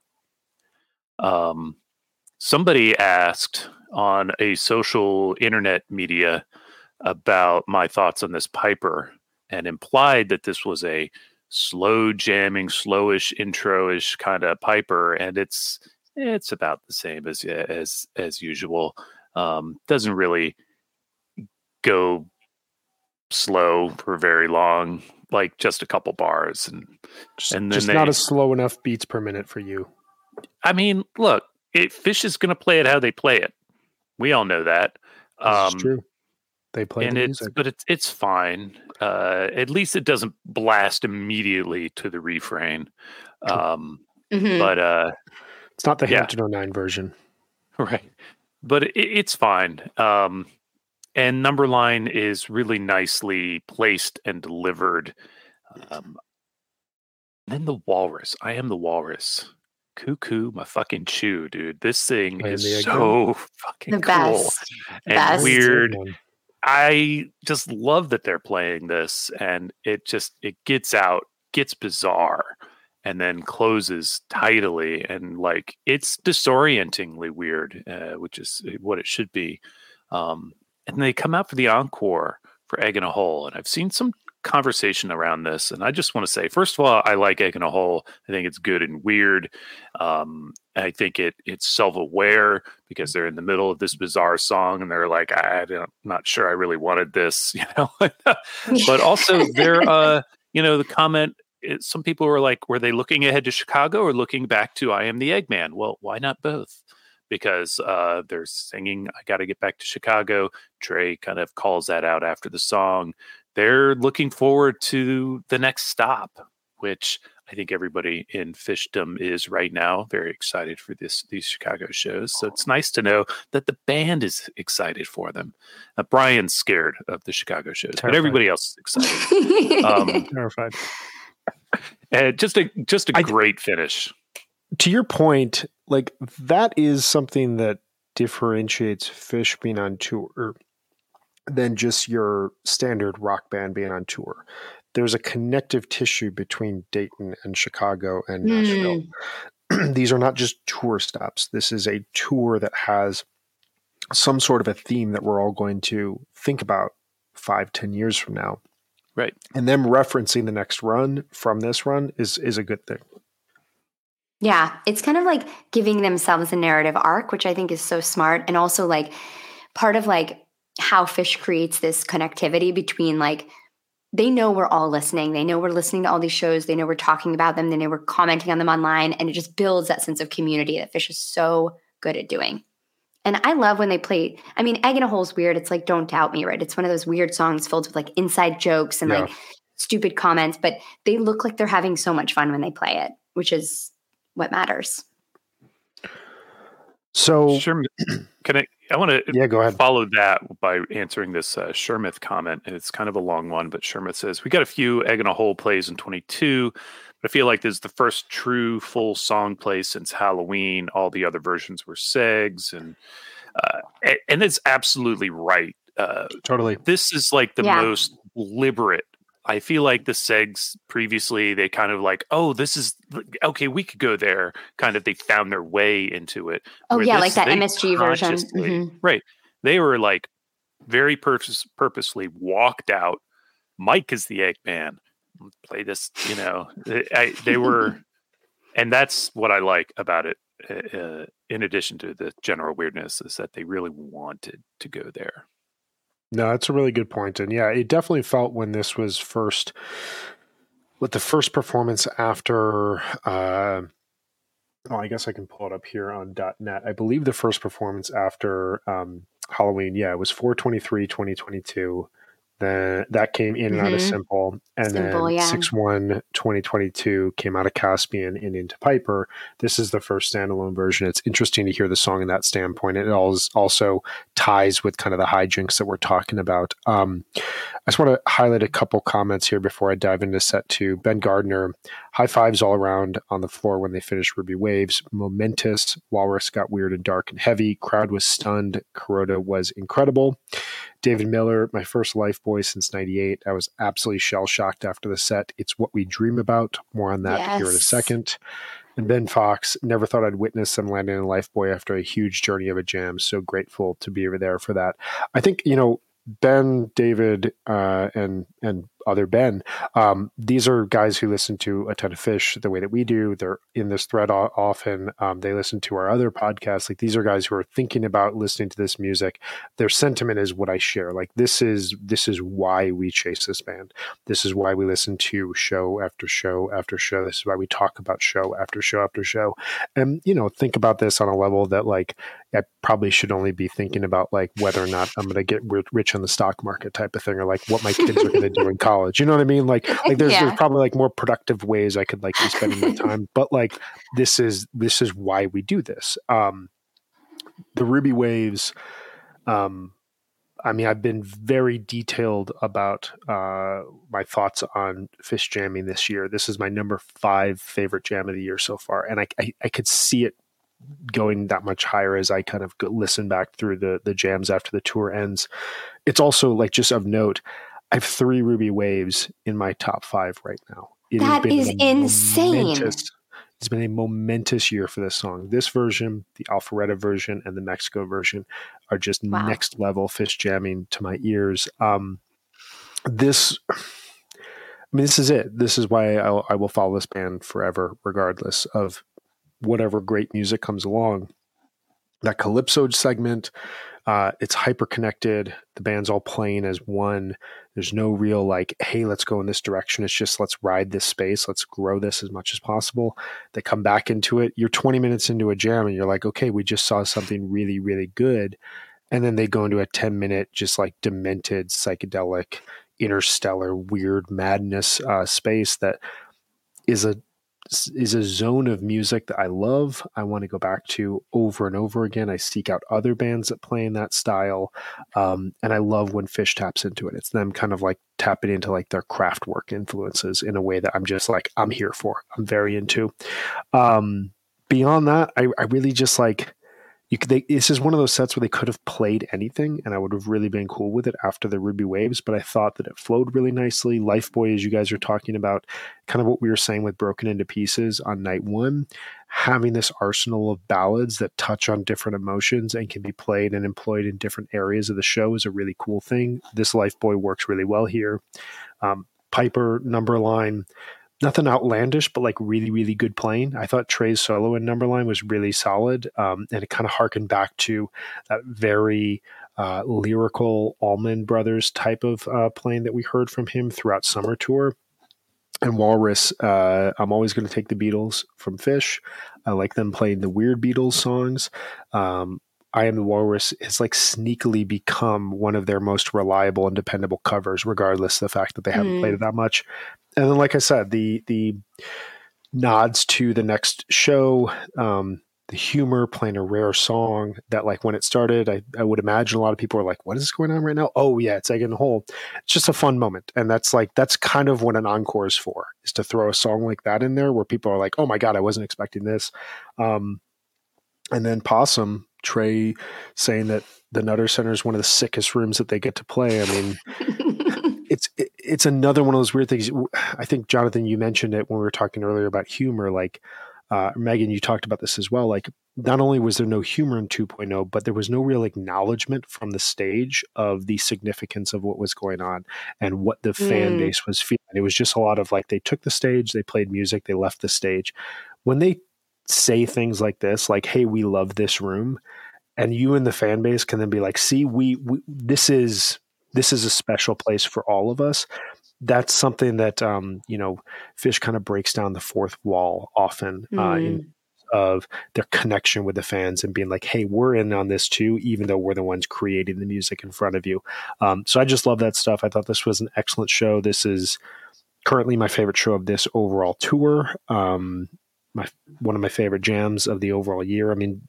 Um, somebody asked on a social internet media about my thoughts on this Piper and implied that this was a slow jamming, slowish, intro-ish kind of Piper, and it's It's about the same as as as usual. Um, doesn't really go slow for very long, like just a couple bars, and just, and then just they, not a slow enough beats per minute for you. I mean, look, it, Fish is going to play it how they play it. We all know that. That's um, true. They play and the it's music. but it's it's fine. Uh, at least it doesn't blast immediately to the refrain. Um, mm-hmm. But uh, it's not the yeah. Hampton oh nine version, right? But it, it's fine. Um, and Numberline is really nicely placed and delivered. Um, then the Walrus. I am the Walrus. Cuckoo, my fucking chew, dude. This thing I is so fucking the cool best. and best. weird. I just love that they're playing this, and it just it gets out, gets bizarre, and then closes tidily, and like it's disorientingly weird, uh, which is what it should be. Um, and they come out for the encore for Egg in a Hole, and I've seen some conversation around this, and I just want to say, first of all, I like Egg in a Hole. I think it's good and weird. Um, I think it it's self-aware because they're in the middle of this bizarre song, and they're like, I, I'm not sure I really wanted this, you know. But also, they're, uh, you know, the comment. It, some people were like, were they looking ahead to Chicago or looking back to I Am the Eggman? Well, why not both? Because uh, they're singing, I got to get back to Chicago. Trey kind of calls that out after the song. They're looking forward to the next stop, which I think everybody in Fishdom is right now. Very excited for this these Chicago shows. So it's nice to know that the band is excited for them. Uh, Brian's scared of the Chicago shows, Terrified. But everybody else is excited. um, Terrified. And just a just a I, great finish. To your point, like that is something that differentiates Fish being on tour than just your standard rock band being on tour. There's a connective tissue between Dayton and Chicago and Nashville. Mm. These are not just tour stops. This is a tour that has some sort of a theme that we're all going to think about five, ten years from now. Right. And them referencing the next run from this run is is a good thing. Yeah, it's kind of like giving themselves a narrative arc, which I think is so smart. And also like part of like how Phish creates this connectivity between like, they know we're all listening. They know we're listening to all these shows. They know we're talking about them. They know we're commenting on them online. And it just builds that sense of community that Phish is so good at doing. And I love when they play, I mean, Egg in a Hole is weird. It's like, Don't Doubt Me, right? It's one of those weird songs filled with like inside jokes and yeah. like stupid comments, but they look like they're having so much fun when they play it, which is what matters. So sure, can I, I want to yeah, go ahead. follow that by answering this uh, Shermith comment. And it's kind of a long one, but Shermith says, we got a few Egg in a Hole plays in twenty-two, but I feel like this is the first true full song play since Halloween. All the other versions were segs, and uh, and, and it's absolutely right. Uh, totally. This is like the yeah. most deliberate. I feel like the segs previously, they kind of like, oh, this is okay. We could go there. Kind of, they found their way into it. Oh Where yeah, this, like that M S G version, mm-hmm. right? They were like very purpose, purposely walked out. Mike is the Eggman. Play this, you know. I, they were, and that's what I like about it. Uh, in addition to the general weirdness, is that they really wanted to go there. No, that's a really good point. And yeah, it definitely felt when this was first, with the first performance after, uh, oh, I guess I can pull it up here on .net. I believe the first performance after um, Halloween, yeah, it was four twenty-three twenty twenty-two. Then that came in and mm-hmm. out of Simple. And Simple, then yeah. six one twenty twenty-two came out of Caspian and into Piper. This is the first standalone version. It's interesting to hear the song in that standpoint. It also ties with kind of the hijinks that we're talking about. Um, I just want to highlight a couple comments here before I dive into set two. Ben Gardner, high fives all around on the floor when they finished Ruby Waves. Momentous. Walrus got weird and dark and heavy. Crowd was stunned. Kuroda was incredible. David Miller, my first Life Boy since ninety-eight. I was absolutely shell-shocked after the set. It's what we dream about. More on that yes. here in a second. And Ben Fox, never thought I'd witness them landing in Life Boy after a huge journey of a jam. So grateful to be over there for that. I think, you know, Ben, David, uh, and and other Ben, um, these are guys who listen to a ton of Phish the way that we do. They're in this thread o- often. Um, they listen to our other podcasts. Like, these are guys who are thinking about listening to this music. Their sentiment is what I share. Like, this is this is why we chase this band. This is why we listen to show after show after show. This is why we talk about show after show after show. And, you know, think about this on a level that, like, I probably should only be thinking about, like, whether or not I'm going to get rich on the stock market type of thing, or like what my kids are going to do in college. You know what I mean? Like, like there's, yeah. there's probably like more productive ways I could like be spending my time, but like, this is, this is why we do this. Um, the Ruby Waves, um, I mean, I've been very detailed about uh, my thoughts on Phish jamming this year. This is my number five favorite jam of the year so far. And I, I, I could see it going that much higher as I kind of go, listen back through the the jams after the tour ends. It's also, like, just of note, I have three Ruby Waves in my top five right now. It that is insane. It's been a momentous year for this song. This version, the Alpharetta version, and the Mexico version are just wow. next level Phish jamming to my ears. Um, this, I mean, this is it. This is why I'll, I will follow this band forever, regardless of whatever great music comes along. That Calypso segment, uh, it's hyper connected. The band's all playing as one. There's no real like, hey, let's go in this direction. It's just, let's ride this space. Let's grow this as much as possible. They come back into it. You're twenty minutes into a jam and you're like, okay, we just saw something really, really good. And then they go into a ten minute, just like demented, psychedelic, interstellar, weird madness uh, space that is a is a zone of music that I love. I want to go back to over and over again. I seek out other bands that play in that style. Um, and I love when Phish taps into it. It's them kind of like tapping into like their Kraftwerk influences in a way that I'm just like, I'm here for, I'm very into. Um, beyond that, I, I really just like, you could, they, this is one of those sets where they could have played anything and I would have really been cool with it after the Ruby Waves, but I thought that it flowed really nicely. Lifeboy, as you guys are talking about, kind of what we were saying with Broken Into Pieces on night one, having this arsenal of ballads that touch on different emotions and can be played and employed in different areas of the show is a really cool thing. This Lifeboy works really well here. Um, Piper, Numberline, nothing outlandish, but like really, really good playing. I thought Trey's solo in Numberline was really solid. Um, and it kind of harkened back to that very uh, lyrical Allman Brothers type of uh, playing that we heard from him throughout Summer Tour. And Walrus, uh, I'm always going to take the Beatles from Fish. I like them playing the weird Beatles songs. Um, I Am the Walrus has like sneakily become one of their most reliable and dependable covers, regardless of the fact that they haven't mm. played it that much. And then, like I said, the the nods to the next show, um, the humor, playing a rare song that, like, when it started, I, I would imagine a lot of people are like, what is going on right now? Oh, yeah, it's Egg in the Hole. It's just a fun moment. And that's like, that's kind of what an encore is for, is to throw a song like that in there where people are like, oh my God, I wasn't expecting this. Um, and then Possum, Trey saying that the Nutter Center is one of the sickest rooms that they get to play. I mean, it's it, it's another one of those weird things. I think, Jonathan, you mentioned it when we were talking earlier about humor. Like, uh, Megan, you talked about this as well. Like, not only was there no humor in two point oh, but there was no real acknowledgement from the stage of the significance of what was going on and what the mm. fan base was feeling. It was just a lot of like, they took the stage, they played music, they left the stage. When they say things like this, like, hey, we love this room, and you and the fan base can then be like, see, we, we this is this is a special place for all of us. That's something that um, you know, Fish kind of breaks down the fourth wall often mm. uh, in of their connection with the fans and being like, hey, we're in on this too, even though we're the ones creating the music in front of you. Um, so I just love that stuff. I thought this was an excellent show. This is currently my favorite show of this overall tour. Um, my one of my favorite jams of the overall year. I mean,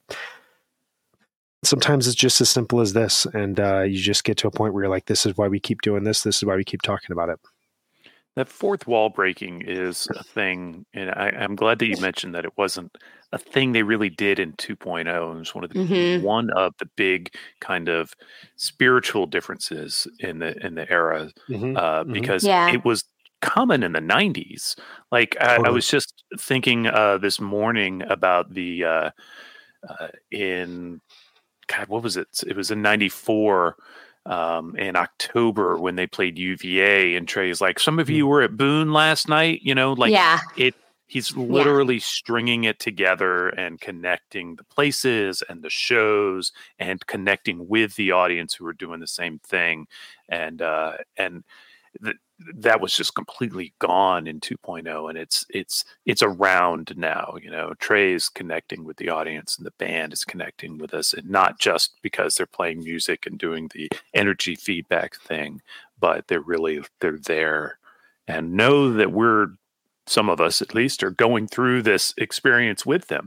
sometimes it's just as simple as this, and uh, you just get to a point where you're like, this is why we keep doing this. This is why we keep talking about it. That fourth wall breaking is a thing, and I, I'm glad that you mentioned that it wasn't a thing they really did in two point oh. It was one of the mm-hmm. one of the big kind of spiritual differences in the in the era, mm-hmm. uh, because yeah. it was common in the nineties. Like I, I was just thinking uh, this morning about the uh, uh, in God, what was it? It was in ninety-four. Um, in October when they played U V A, and Trey's like, some of you were at Boone last night, you know, like yeah. it, he's literally yeah. stringing it together and connecting the places and the shows and connecting with the audience who were doing the same thing. And, uh, and th- that was just completely gone in two point oh, and it's, it's, it's around now, you know. Trey's connecting with the audience and the band is connecting with us, and not just because they're playing music and doing the energy feedback thing, but they're really, they're there and know that we're, some of us at least, are going through this experience with them.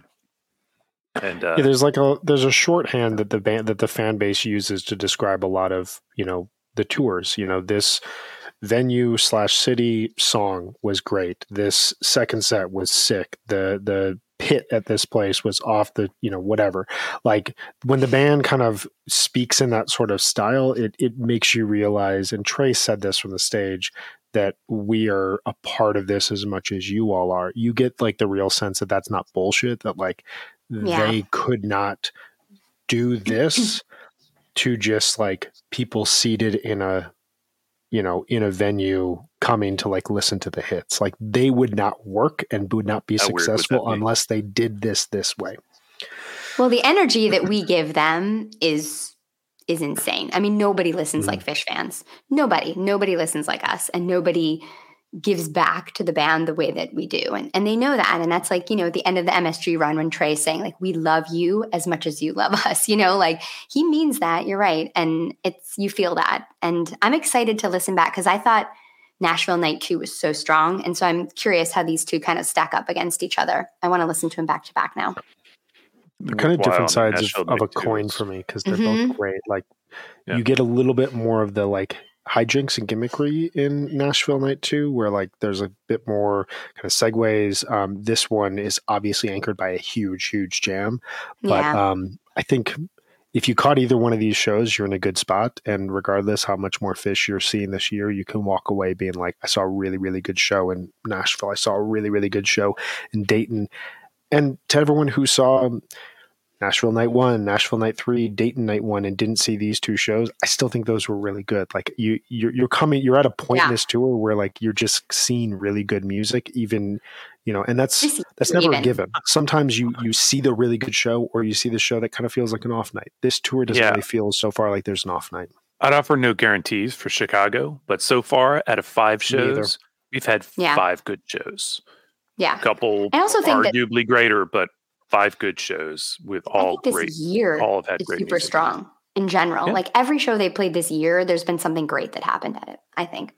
And uh, yeah, there's like a, there's a shorthand that the band, that the fan base uses to describe a lot of, you know, the tours. You know, this venue slash city song was great. This second set was sick. The the pit at this place was off the, you know, whatever. Like when the band kind of speaks in that sort of style, it it makes you realize, and Trey said this from the stage, that we are a part of this as much as you all are. You get like the real sense that that's not bullshit, that like yeah. they could not do this to just like people seated in a, you know, in a venue coming to like listen to the hits. Like they would not work and would not be How successful unless they did this this way. Well, the energy that we give them is is insane. I mean, nobody listens mm-hmm. like Fish fans. Nobody. Nobody listens like us, and nobody gives back to the band the way that we do. And and they know that. And that's like, you know, at the end of the M S G run when Trey's saying like, we love you as much as you love us, you know, like he means that. You're right. And it's, you feel that. And I'm excited to listen back because I thought Nashville Night Two was so strong. And so I'm curious how these two kind of stack up against each other. I want to listen to them back to back now. They're kind of different sides of, of a coin for me because they're mm-hmm. both great. Like yeah. you get a little bit more of the like hijinks and gimmickry in Nashville Night two, where like there's a bit more kind of segues. Um, this one is obviously anchored by a huge, huge jam. But Yeah. um, I think if you caught either one of these shows, you're in a good spot. And regardless how much more Phish you're seeing this year, you can walk away being like, I saw a really, really good show in Nashville. I saw a really, really good show in Dayton. And to everyone who saw Nashville Night one, Nashville Night three, Dayton Night one, and didn't see these two shows, I still think those were really good. Like you, you're, you're coming, you're at a point Yeah. in this tour where like you're just seeing really good music, even, you know, and that's Just that's never even. a given. Sometimes you you see the really good show, or you see the show that kind of feels like an off night. This tour doesn't Yeah. really feel so far like there's an off night. I'd offer no guarantees for Chicago, but so far out of five Me either. shows, we've had Yeah. five good shows. Yeah. A couple I also think that- arguably greater, but five good shows with I all think this great. year all have had is great super music. strong in general. Yeah. Like every show they played this year, there's been something great that happened at it, I think.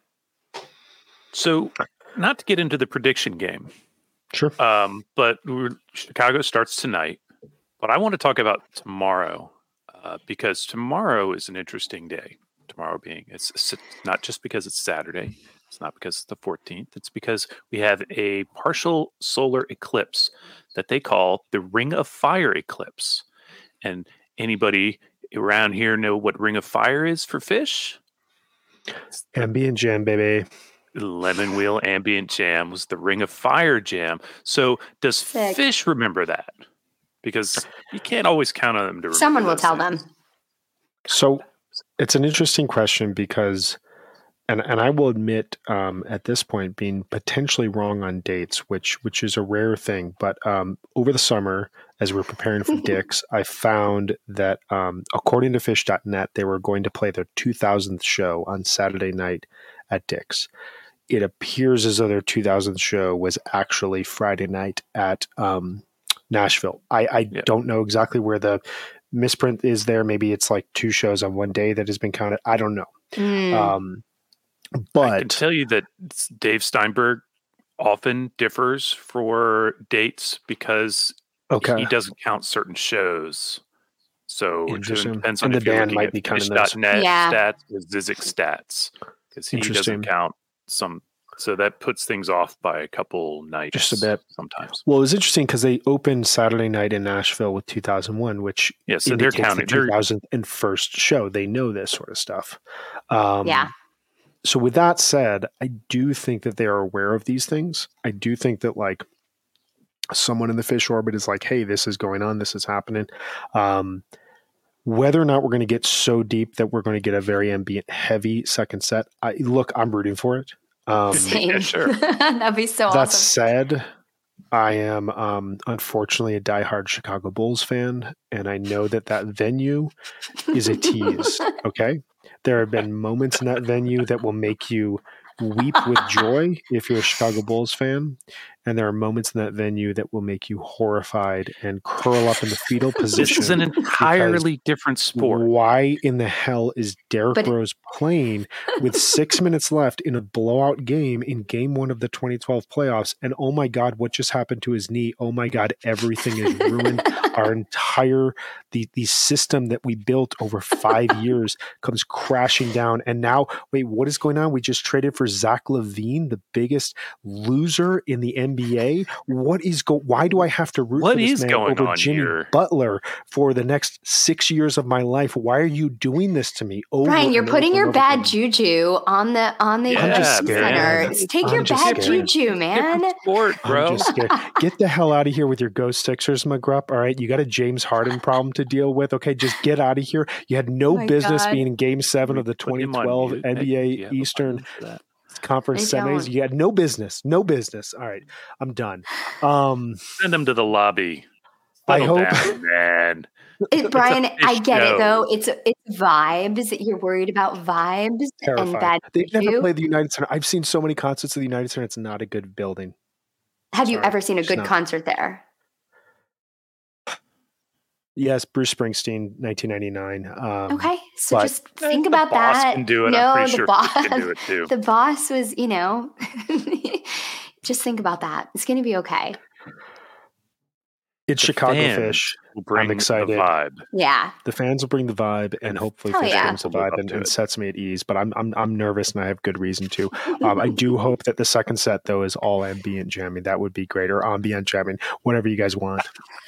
So, not to get into the prediction game, Sure. um, but we're, Chicago starts tonight. But I want to talk about tomorrow uh, because tomorrow is an interesting day. Tomorrow being it's, it's not just because it's Saturday. It's not because it's the fourteenth. It's because we have a partial solar eclipse that they call the Ring of Fire eclipse. And anybody around here know what Ring of Fire is for Phish? Ambient jam, baby. Lemon Wheel Ambient Jam was the Ring of Fire jam. So does Sick. Phish remember that? Because you can't always count on them to remember. Someone will those tell things. them. So it's an interesting question because, and and I will admit um, at this point being potentially wrong on dates, which which is a rare thing. But um, over the summer, as we're preparing for Dick's, I found that um, according to Phish dot net, they were going to play their two thousandth show on Saturday night at Dick's. It appears as though their two thousandth show was actually Friday night at um, Nashville. I, I Yeah. don't know exactly where the misprint is there. Maybe it's like two shows on one day that has been counted. I don't know. Mm. Um, I can but tell you that Dave Steinberg often differs for dates because okay, he doesn't count certain shows. So it Interesting. depends on And if the you're band looking might at be counting Phish dot net Yeah. stats or Zizek stats because he Interesting. doesn't count some. So that puts things off by a couple nights. Just a bit. sometimes. well, it was interesting because they opened Saturday night in Nashville with two thousand one, which Yeah, so they're indicates counting. the They're, two thousand first show. They know this sort of stuff. Um, Yeah. So with that said, I do think that they are aware of these things. I do think that like someone in the Phish orbit is like, hey, this is going on. This is happening. Um, whether or not we're going to get so deep that we're going to get a very ambient heavy second set. I, look, I'm rooting for it. Um, Same. yeah, sure. That'd be so that awesome. said, I am um, unfortunately a diehard Chicago Bulls fan, and I know that that venue is a tease. Okay, there have been moments in that venue that will make you weep with joy if you're a Chicago Bulls fan, and there are moments in that venue that will make you horrified and curl up in the fetal position. this is an entirely different sport. Why in the hell is Derrick But- Rose playing with six minutes left in a blowout game in game one of the twenty twelve playoffs? And oh my God, what just happened to his knee? Oh my God, everything is ruined. Our entire, the, the system that we built over five years comes crashing down. And now, wait, what is going on? We just traded for Zach LaVine, the biggest loser in the N B A. What is go? Why do I have to root What for this is man going over on Jimmy here? Butler for the next six years of my life? Why are you doing this to me? Over Brian, you're and putting over your and over bad again? juju on the on the I'm just Center. scared. Take I'm your just bad scared. juju, man. Different sport, bro. I'm just scared. Get the hell out of here with your Ghost Sixers, McGrupp. All right, you got a James Harden problem to deal with. Okay, just get out of here. You had no Oh my business God. being in Game Seven of the Put twenty him on twelve mute. N B A Hey, you have a Eastern button for that. Conference I semis. don't. You had no business. No business. All right, I'm done. Um, Send them to the lobby. I Settle hope- down, man. It, Brian, Fish I get show. it though. It's it's vibes. You're worried about vibes and terrified. bad They've never juju. played the United Center. I've seen so many concerts of the United Center. It's not a good building. Have you Sorry, ever seen a it's good not. concert there? Yes, Bruce Springsteen, nineteen ninety-nine. Um, Okay, so but- just think The about boss that. can do it. No, I'm pretty the sure boss Phish can do it too. the boss was, you know, just think about that. It's going to be okay. It's The Chicago fans Fish. will bring I'm excited. the vibe. Yeah. The fans will bring the vibe, and hopefully Hell Fish yeah. brings the We'll live vibe up and, to and it. sets me at ease. But I'm I'm I'm nervous, and I have good reason to. Um, I do hope that the second set though is all ambient jamming. That would be great, or ambient jamming, whatever you guys want.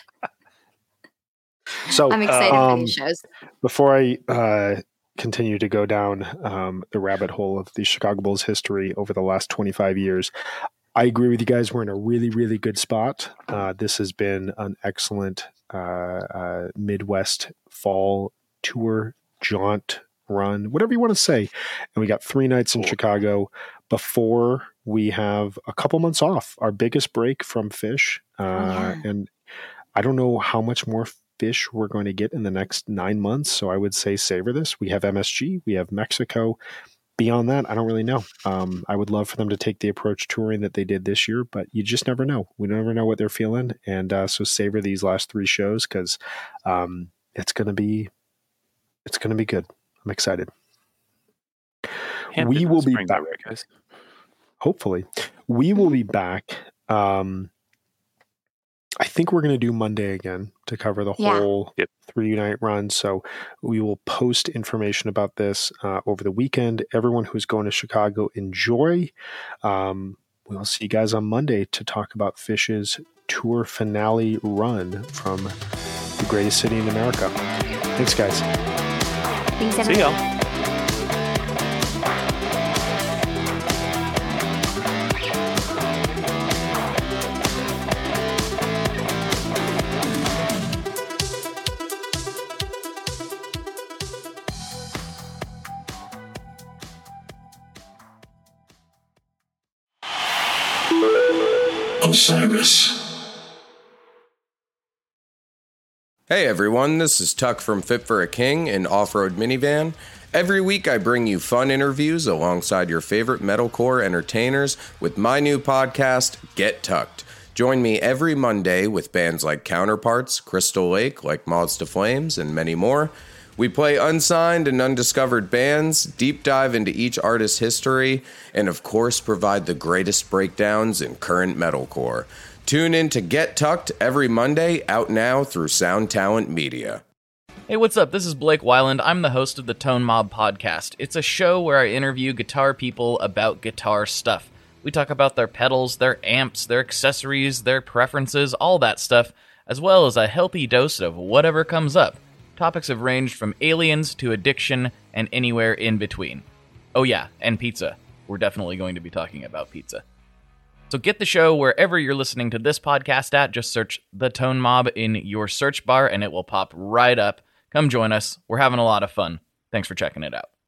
So I'm excited for um, these shows. before I uh, continue to go down um, the rabbit hole of the Chicago Bulls history over the last twenty-five years, I agree with you guys. We're in a really, really good spot. Uh, this has been an excellent uh, uh, Midwest fall tour, jaunt, run, whatever you want to say. And we got three nights in Chicago before we have a couple months off, our biggest break from Fish. Uh, Oh, yeah. And I don't know how much more Fish we're going to get in the next nine months. So I would say savor this. We have M S G, we have Mexico. Beyond that, I don't really know. Um, I would love for them to take the approach touring that they did this year, but you just never know. We never know what they're feeling. And uh, so savor these last three shows because um, it's going to be, it's going to be good. I'm excited. Can't We do will the be spring back. though, right, guys? Hopefully. We will be back. Um, I think we're going to do Monday again to cover the Yeah. whole Yep. three night run. So we will post information about this uh, over the weekend. Everyone who's going to Chicago, enjoy. Um, we'll see you guys on Monday to talk about Fish's tour finale run from the greatest city in America. Thanks, guys. Thanks, See everybody. y'all. Osiris. Hey everyone, this is Tuck from Fit for a King, an off-road minivan. Every week I bring you fun interviews alongside your favorite metalcore entertainers with my new podcast, Get Tucked. Join me every Monday with bands like Counterparts, Crystal Lake, like Moths to Flames, and many more. We play unsigned and undiscovered bands, deep dive into each artist's history, and of course provide the greatest breakdowns in current metalcore. Tune in to Get Tucked every Monday, out now through Sound Talent Media. Hey, what's up? This is Blake Weiland. I'm the host of the Tone Mob Podcast. It's a show where I interview guitar people about guitar stuff. We talk about their pedals, their amps, their accessories, their preferences, all that stuff, as well as a healthy dose of whatever comes up. Topics have ranged from aliens to addiction and anywhere in between. Oh yeah, and pizza. We're definitely going to be talking about pizza. So get the show wherever you're listening to this podcast at. Just search The Tone Mob in your search bar and it will pop right up. Come join us. We're having a lot of fun. Thanks for checking it out.